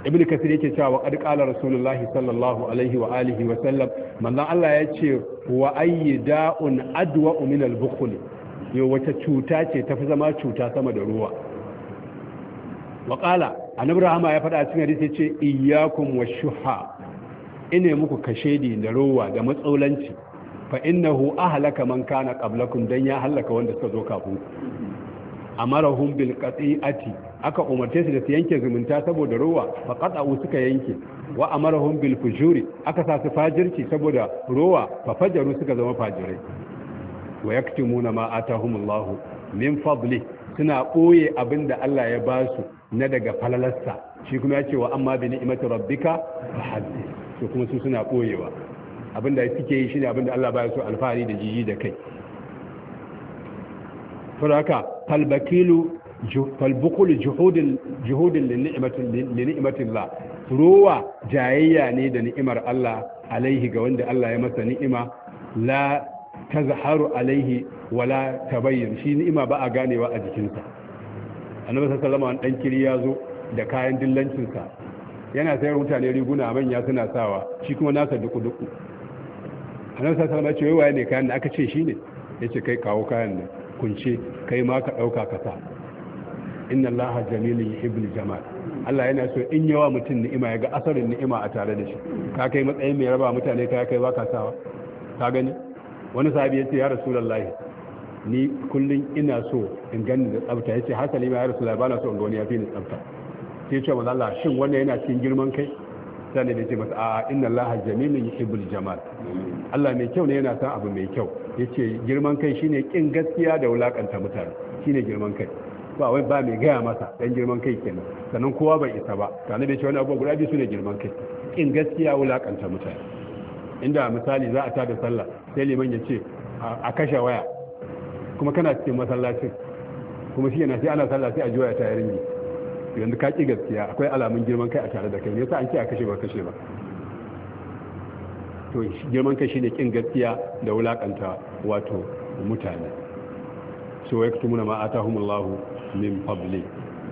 S1: ibnu kasir yake cewa wa qad qala rasulullahi sallallahu alaihi wa alihi wa sallam manzon Allah ya ce wa ayyida'un adwa min al-bukhl yo wata cuta ce tafi zama cuta sama da ruwa wa qala annabi rahama ya faɗa a cikin hadisi yace iyyakum washuha ine muku kashedi da ruwa da matsaulanci fa innahu ahlaka man kana qablakum dan ya halaka wanda suka zo kafin amarahum bil qati'ati aka umarce su da su yanke zumunta saboda ruwa fa qata'u suka yanke wa amarahum bil fujuri aka sa su fajirci saboda ruwa fa fajaru suka zama fajirai wa yaktumuna ma atahumullahu min fadli suna koye abinda Allah ya ba su na daga falalarsa shi kuma ya ce wa amma bi ni'mati rabbika fahaddith to kuma su suna koyewa abinda suke yi shine abinda Allah ba ya so alfahari da jiji da kai saboda falbukul juhudin lini'imatillah ruwa jayayya ne da ni'imar Allah alaihi ga wanda Allah ya masa ni'ima la tazharu alaihi wala tabayyin shi ni'ima ba a ganewa a jikinsa annabi sallallahu alaihi wasallam dan kiri ya zo da kayan dillancinsa yana sayar mutane riguna manya suna sawa shi kuma nasa duku annabi sallallahu alaihi wasallam ya ce waye ne kayan da aka ce shine yace kai kawo kayan nan kunce kai ma ka dauka ka sa inna allaha jamilun yuhibbul jamal Allah yana so in yawa mutum ni'ima ya ga asarin ni'ima a tare da shi ka kai matsayin mai raba mutane kai baka sawa ka gani wani sahabi yace ya rasulullahi ni kullun ina so in gani da tsafta yace hasali ma ya rasulullahi bana so in ga wani yafi ni tsafta sai ce manzo Allah shin wannan yana cikin girman kai sai ne yace masa a inna allaha jamilun yuhibbul jamal Allah mai kyau ne yana son abu mai kyau yace girman kai shine kin gaskiya da wulakanta mutane shine girman kai ba wai ba mai gaya masa dan girman kai kenan sannan kowa bai isa ba tare da cewa wani abubuwa guda biyu su ne girman kai in gaskiya wulakanta mutane inda misali za a tada sallah sai liman ya ce a kashe waya kuma kana cikin masallacin kuma shi yana sai ana sallah sai a ji waya ta yaringi yanzu ka ki gaskiya akwai alamun girman kai a tare da kai ne yasa an ce a kashe ba to girman kai shine kin gaskiya da wulakanta wato mutane so yaktumuna ma atahumullahu min fadli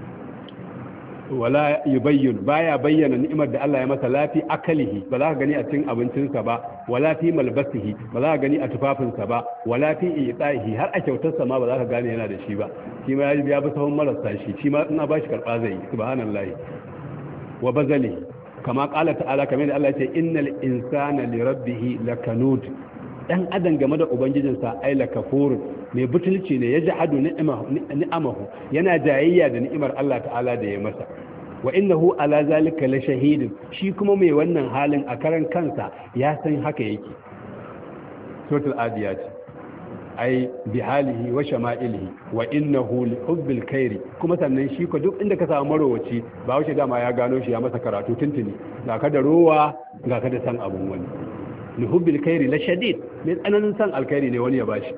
S1: wala yubayyin baya bayyana ni'imar da Allah ya masa lafi akalihi ba za ka gani a cikin abincinsa ba wala fi malbasihi ba za ka gani a tufafinsa ba wala fi idahi har a kyautarsa ma ba za ka gane yana da shi ba shi ma ya bi sahun marasa shi ma ina ba shi karɓa zai subhanallahi wa bazali kama qala ta'ala kamar da Allah ya ce innal insana li rabbih lakanud dan adam game da ubangijinsa ai lakafur mai butulci ne ya jahadu ni'amahu yana jayayya da ni'imar Allah ta'ala da ya masa wa innahu ala zalika la shahidin shi kuma mai wannan halin a karan kansa ya san haka yake suratul adiyat ai bi halihi wa shama'ilihi wa innahu li hubbil khairi kuma sannan shi ko duk inda ka samu marowaci ba wuce dama ya gano shi ya masa karatu tuntuni ga ka da rowa ga ka da san abun wani li hubbil khairi la shadid mai tsananin san alkhairi ne wani ya bashi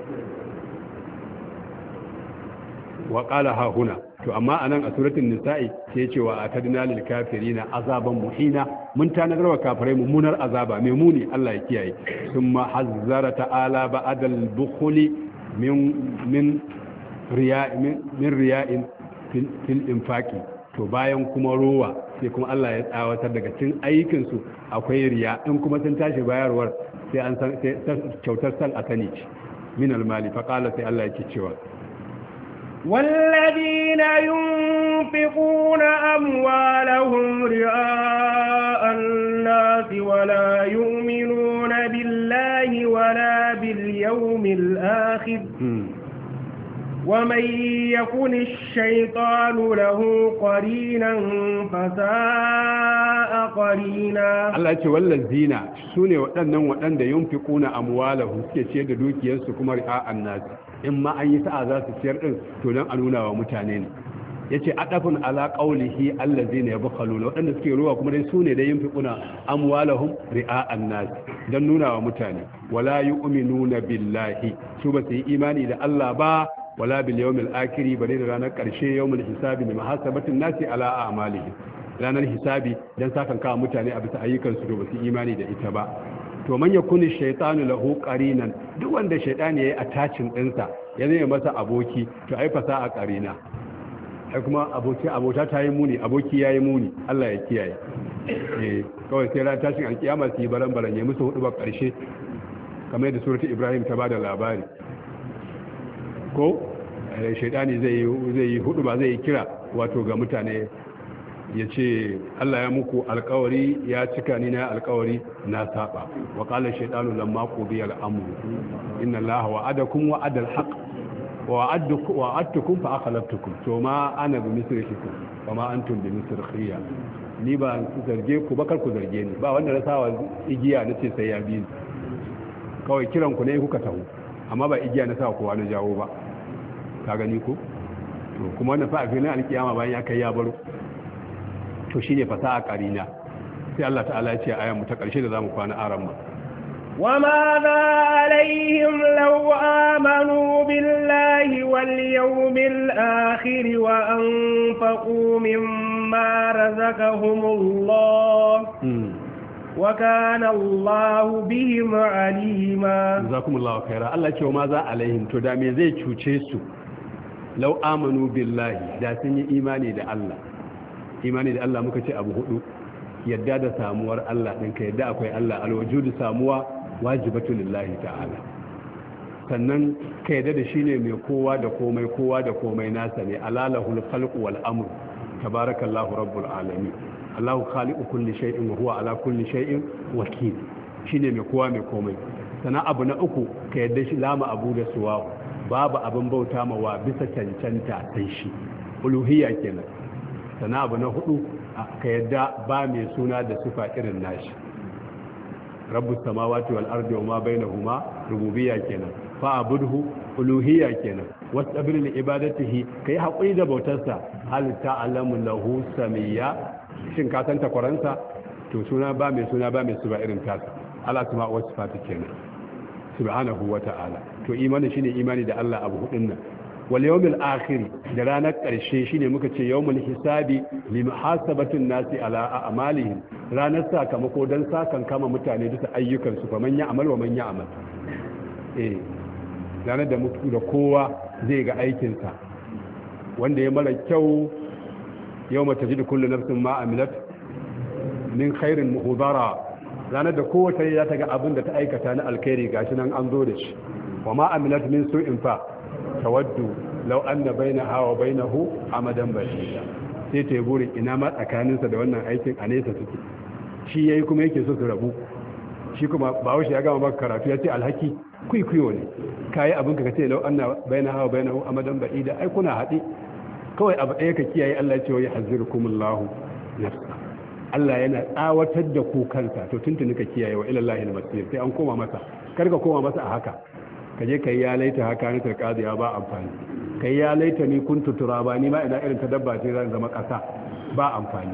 S1: wa qala ha huna to amma anan a suratul nisa'i sai cewa atadna lil kafirina azaban muhina mun tanadar wa kafirai mummunar azaba mai muni Allah ya kiyaye thumma hazzara ta'ala ba'dal bukhli min riya'in fil infaqi to bayan kuma rowa sai kuma Allah ya tsawatar daga cikin ayyukan su akwai riya in kuma sun tashi bayarwar sai an san kyautar san asani min almali fa qala sai Allah yake cewa
S2: والذين ينفقون أموالهم رئاء الناس ولا يؤمنون بالله ولا باليوم الآخر ومن يكن الشيطان له قرينا فساء قرينا
S1: Allah ce wallazina sune waɗanda yunfiquna amwalahum suke ciyar da dukiyarsu kuma ri'a'an nas in ma an yi sa'a za su ciyar din to dan a nuna wa mutane ne yace adafun ala qawlihi allazina yabkhaluna waɗanda suke ruwa kuma dai sune da yunfiquna amwalahum ri'a'an nas dan nuna wa mutane wala yu'minuna billahi su ba su yi imani da Allah ba wala bil yawmil akhir bare da ranar karshe yawmul hisabi bi muhasabatin nasi ala a'malihim ranar hisabi dan sakan kawo mutane a bisa ayyukan su da basu imani da ita ba to man yakuni shaytanu lahu qarinan duk wanda shaytani yayi attaching dinsa ya zai masa aboki to ai fasa a qarina ai kuma abota ta yi muni, aboki ya yi muni, Allah ya kiyaye. Kawai sai ran tashin alkiyama su yi baran-baran ya musu hudu ba ƙarshe kamar yadda suratu Ibrahim ta bada labari ko shaidani zai yi hudu ba, zai yi kira wato ga mutane ya ce Allah ya muku alkawari, ya cika ni na alkawari, na saba. wa qala shaydanu lamma qudiya al-amru inna Allaha wa'adakum wa'adal haqq wa'adtukum fa akhlaftukum to ma ana bi misrikum wa ma antum bi misrikhiya. Ni ba zarge ku ba, kar ku zarge ni, ba wanda na sawa igiya nace sai ya bi ni, kawai kiran ku ne kuka taho, amma ba igiya na sawa kowa na jawo ba. Ka gani ko to kuma wannan fa a filin alkiyama bayan ya kai ya baro, to shine fasaha qarina. sai Allah ta'ala ya ce ayan mu ta karshe da zamu kwana aran mu,
S2: وماذا عليهم لو آمنوا بالله واليوم الآخر وأنفقوا مما رزقهم الله وكان الله بهم عليما.
S1: جزاكم الله خيرا. الله يقول وماذا عليهم to da me zai cuce su law amanu billahi, da sun yi imani da Allah. Imani da Allah muka ce abu hudu: yadda da samuwar Allah ɗinka, yadda akwai Allah, alwujudu samuwa wajibatu lillahi ta'ala. Sannan ka yadda da shine mai kowa da komai nasa ne, alalahul khalqu wal amru, tabarakallahu rabbul alamin. Allahu khaliqu kulli shay'in wa huwa ala kulli shay'in wakil. Shine mai kowa mai komai. Sannan abu na uku, ka yadda shi lama abu da suwa, babu abin bauta mawa bisa cancanta sai shi, uluhiyya kenan. Sannan abu na hudu, ka yadda ba mai suna da sifa irin nashi, rabbus samawati wal ardi wa ma bainahuma, rububiyya kenan. fa abudhu, uluhiyya kenan. wastabir li ibadatihi, kai hakuri da bautarsa. hal ta'lamu lahu samiyya, shin ka san takwaransa? to suna ba mai sifa irin tasa, Allah kuma wa sifati kenan subhanahu wa ta'ala. to imani shine imani da Allah abu hudun nan. wal yawmil akhir, da ranar ƙarshe shine muka ce yawmul hisabi li muhasabatin nasi ala a'malihim, ranar sakamako dan sakan kama mutane bisa ayyukan su, faman ya'mal wa man ya'mal. Ranar da mutu da kowa zai ga aikin sa, wanda ya mara kyau yawma tajidu kullu nafsin ma amilat min khairin muhdara, ranar da kowace ya ta ga abin da ta aikata na alkhairi gashi nan an zo da shi. wa ma amilat min su'in fa tawaddu law anna bainaha wa bainahu amadan bashida, sai ta yi burin ina ma tsakaninsa da wannan aikin a nesa suke, shi yayi kuma yake so su rabu. Shi kuma Bahaushe ya gama maka karatu ya ce alhaki kuikuyo ne, kayi abin ka ce law anna bainaha wa bainahu amadan bashida, ai kuna haɗe. Kawai abu ɗaya ka kiyaye, Allah ya ce wa yahzirukumullahu nafsa, Allah yana tsawatar da ku kansa, to tuntuni ka kiyaye, wa ilallahi al-masir, sai an koma masa. Kar ka koma masa a haka, ka je kai ya laita haka ni tarqadi ya ba amfani, kai ya laita ni kuntu turaba, ni ma ina irin ta dabba ce zan zama kasa, ba amfani.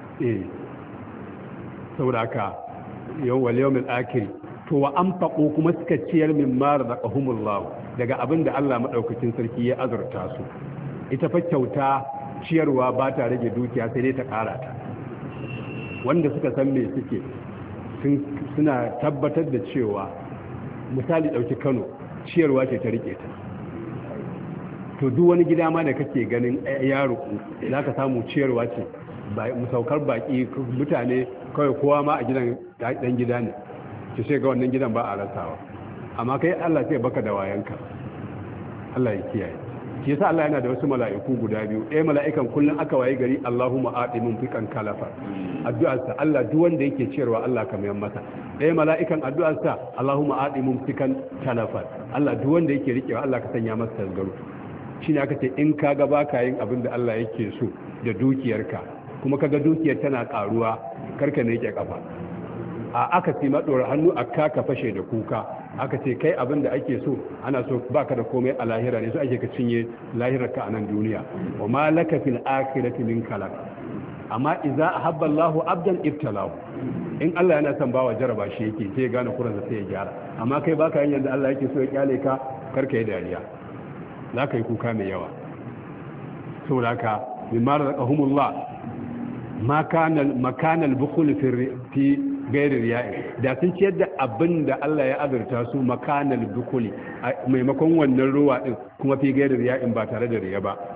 S1: Saboda haka wal yawmil akhir, to wa anfaqu, kuma suka ciyar min ma razaqahumullah, daga abin da Allah madaukakin sarki ya azurta su. Ita fa kyauta ciyarwa ba ta rage dukiya, sai dai ta ƙara ta. Wanda suka san me suke suna tabbatar da cewa, misali ɗauki Kano, ciyarwa ce ta rike ta. To duk wani gida ma da kake ganin yaro za ka samu ciyarwa ce, musaukar baki mutane kawai, kowa ma a gidan dan gida ne, ki sai ga wannan gidan ba a rasawa. Amma kai Allah sai baka da wayanka, Allah ya kiyaye. Shi yasa Allah yana da wasu mala'iku guda biyu. Ɗaya mala'ikan kullum aka waye gari, Allahumma aati munfiqan kalafa, addu'arsa Allah duk wanda yake ciyarwa Allah ka mayar masa. Ɗaya mala'ikan addu'arsa Allahumma aati munfiqan kalafa, Allah duk wanda yake rikewa Allah ka sanya masa tasgaro. Shine aka ce in kaga baka yin abin da Allah yake so da dukiyarka, kuma kaga dukiyar tana karuwa, karka ne yake kafa. Aka ce maɗora hannu a ka fashe da kuka, aka ce kai abin da ake so, ana so baka da komai a lahira ne, so ake ka cinye lahirarka a nan duniya. wa ma laka fil akhirati min kalak. Amma idza ahabba Allahu abdan ibtalahu, in Allah yana son bawa jaraba shi yake, sai ya gane kuransa sai ya gyara. Amma kai baka yin yanda Allah yake so ya kyale ka, karka yi dariya, za ka yi kuka mai yawa. saboda haka mimma razaqahumullah ma kana makanal bukhul fi gairi riya'i, da sun ciyar da abin da Allah ya azurta su makanal bukuli, maimakon wannan ruwa din, kuma fi gairi riya'in ba tare da riya ba.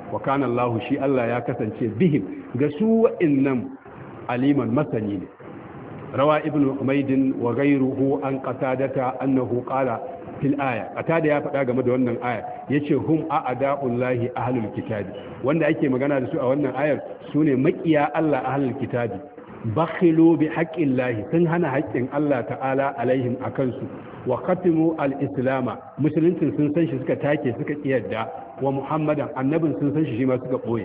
S1: wa kana Allah shi Allah ya kasance bihim ga su wa'annan aliman masani ne rawa ibn umaydin wa ghayruhu an qatadata annahu qala fil aya qatada ya faɗa game da wannan aya yace hum a'da'ullahi ahlul kitabi wanda ake magana da su a wannan ayar sune makiya Allah ahlul kitabi bakhilu bi haqqillahi sun hana haƙƙin Allah ta'ala alaihim akan su wa khatimu al-islama musuluncin sun san shi suka take suka kiyarda wa muhammadan annabin sun san shi ma suka boye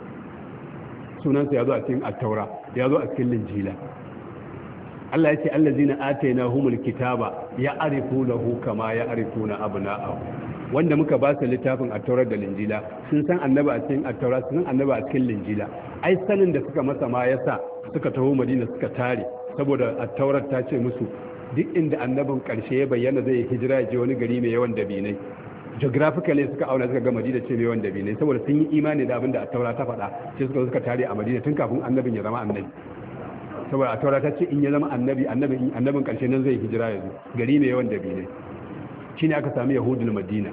S1: sunansa ya zo a cikin at-taura ya zo a cikin linjila Allah ya ce allazina atainahumul kitaba ya'rifunahu kama ya'rifuna abna'ahum wanda muka ba su littafin at-taura da linjila sun san annabi a cikin at-taura sun san annabi a cikin linjila ai sanin da suka masa ma yasa suka taho Madina suka tare saboda at-taurar ta ce musu duk inda annabin karshe ya bayyana zai hijira ya je wani gari mai yawan dabinai geographically suka auna suka ga Madina ce mai yawan dabinai saboda sun yi imani da abin da at-taura ta faɗa sai suka tare a Madina tun kafin annabin ya zama annabi saboda a taura ta ce in ya zama annabin karshe nan zai hijira ya zo gari mai yawan dabinai shine aka sami yahudul madina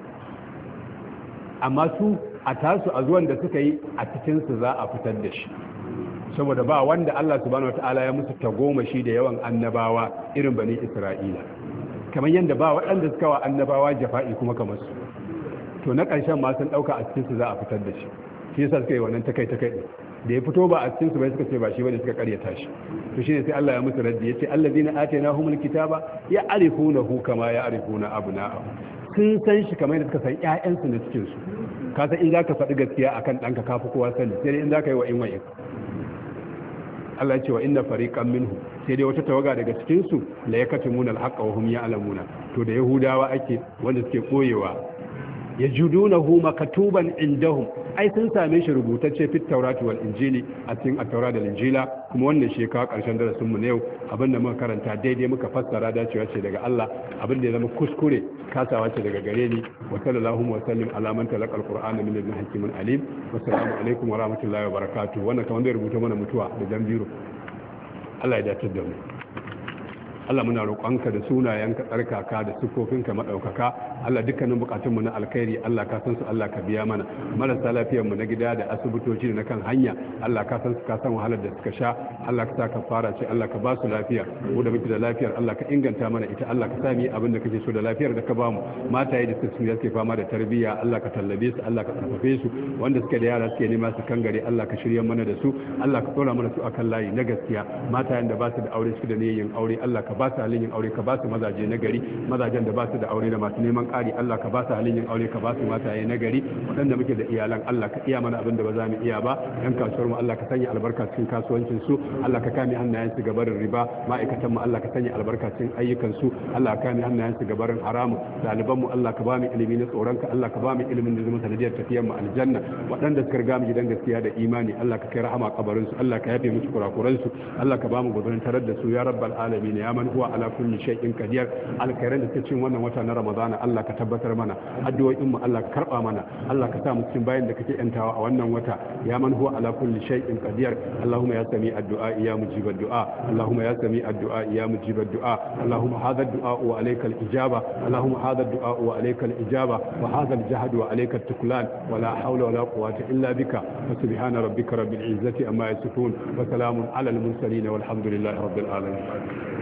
S1: amma su a tasu a zuwan da suka yi a cikin su za a fitar da shi saboda ba wanda Allah subhanahu wataala ya musu tagomashi da yawan annabawa irin bani Isra'ila kamar yadda ba waɗanda suka wa annabawa jafa'i kuma kamar su to na ƙarshen ma sun ɗauka a cikin su za a fitar da shi shi yasa suka yi wannan takai da ya fito ba a cikin su bai suka ce ba shi bane suka karyata shi to shine sai Allah ya musu raddi yace allazina atainahumul kitaba ya'rifunahu kama ya'rifuna abna'ahum sun san shi kamar yadda suka san ƴaƴansu na cikin su ka san in zaka faɗi gaskiya akan ɗanka kafi kowa sani sai dai in zaka yi wa in wa'in Allah ya ce wa inna fariqan minhu sai dai wata tawaga daga cikin su la yakatumuna al-haqqa wa hum ya'lamuna to da yahudawa ake wanda suke koyewa yajudunahu makatuban indahum ai sun same shi rubutacce fit taurati wal injili a cikin at-taura da injila kuma wannan shi ka karshen darasin mu ne yau abinda muka karanta daidai muka fassara dacewa ce daga Allah abinda ya zama kuskure kasawa ce daga gare ni wa sallallahu wa sallim ala man talaqa al-qur'ana min ladun hakimin alim wa assalamu alaikum wa rahmatullahi wa barakatuh wannan kamar da rubuta mana mutuwa da jambiro Allah ya dace da mu Allah muna roƙonka da sunayenka tsarkaka da sifofinka maɗaukaka Allah dukkanin buƙatunmu na alkhairi Allah ka san su Allah ka biya mana marasa lafiyarmu na gida da asibitoci da na kan hanya Allah ka san su ka san wahalar da suka sha Allah ka sa ka fara ce Allah ka ba su lafiya mu da muke da lafiyar Allah ka inganta mana ita Allah ka sami abin da kake so da lafiyar da ka ba mu mataye da suke fama da tarbiyya Allah ka tallabe su Allah ka karfafe su wanda suke da yara suke nema su kangare Allah ka shirya mana da su Allah ka tsora mana su akan layi na gaskiya matayen da ba su da aure suke da niyyar aure Allah ka ba su halin yin aure ka ba su mazaje na gari mazajen da ba su da aure da masu neman ƙari Allah ka ba su halin yin aure ka ba su mataye na gari waɗanda muke da iyalan Allah ka iya mana abin da ba za mu iya ba yan kasuwar mu Allah ka sanya albarka cikin kasuwancin su Allah ka kame hannayen su gabarin riba ma'aikatan mu Allah ka sanya albarka cikin ayyukan su Allah ka kame hannayen su gabarin haramu ɗaliban mu Allah ka ba mu ilimi na tsoron ka Allah ka ba mu ilimin da zama sanadiyar tafiyar mu aljanna waɗanda suka riga mu gidan gaskiya da imani Allah ka kai rahama kabarin su Allah ka yafe musu kurakuran su Allah ka ba mu gudurin tarar da su ya rabbal alamin ya man huwa ala kulli shay'in qadir alkhairan da cikin wannan wata na ramadana Allah ka tabbatar mana addu'o'in mu Allah ka karba mana Allah ka sa mu cikin bayan da kake yantawa a wannan wata ya man huwa ala kulli shay'in qadir Allahumma ya sami addu'a ya mujib addu'a Allahumma ya sami addu'a ya mujib addu'a Allahumma hadha addu'a wa alayka al-ijaba Allahumma hadha addu'a wa alayka al-ijaba wa hadha al-jahd wa alayka at-tuklan wa la hawla wa la quwwata illa bika subhana rabbika rabbil izzati amma yasifun wa salamun ala al-mursalin walhamdulillahi rabbil alamin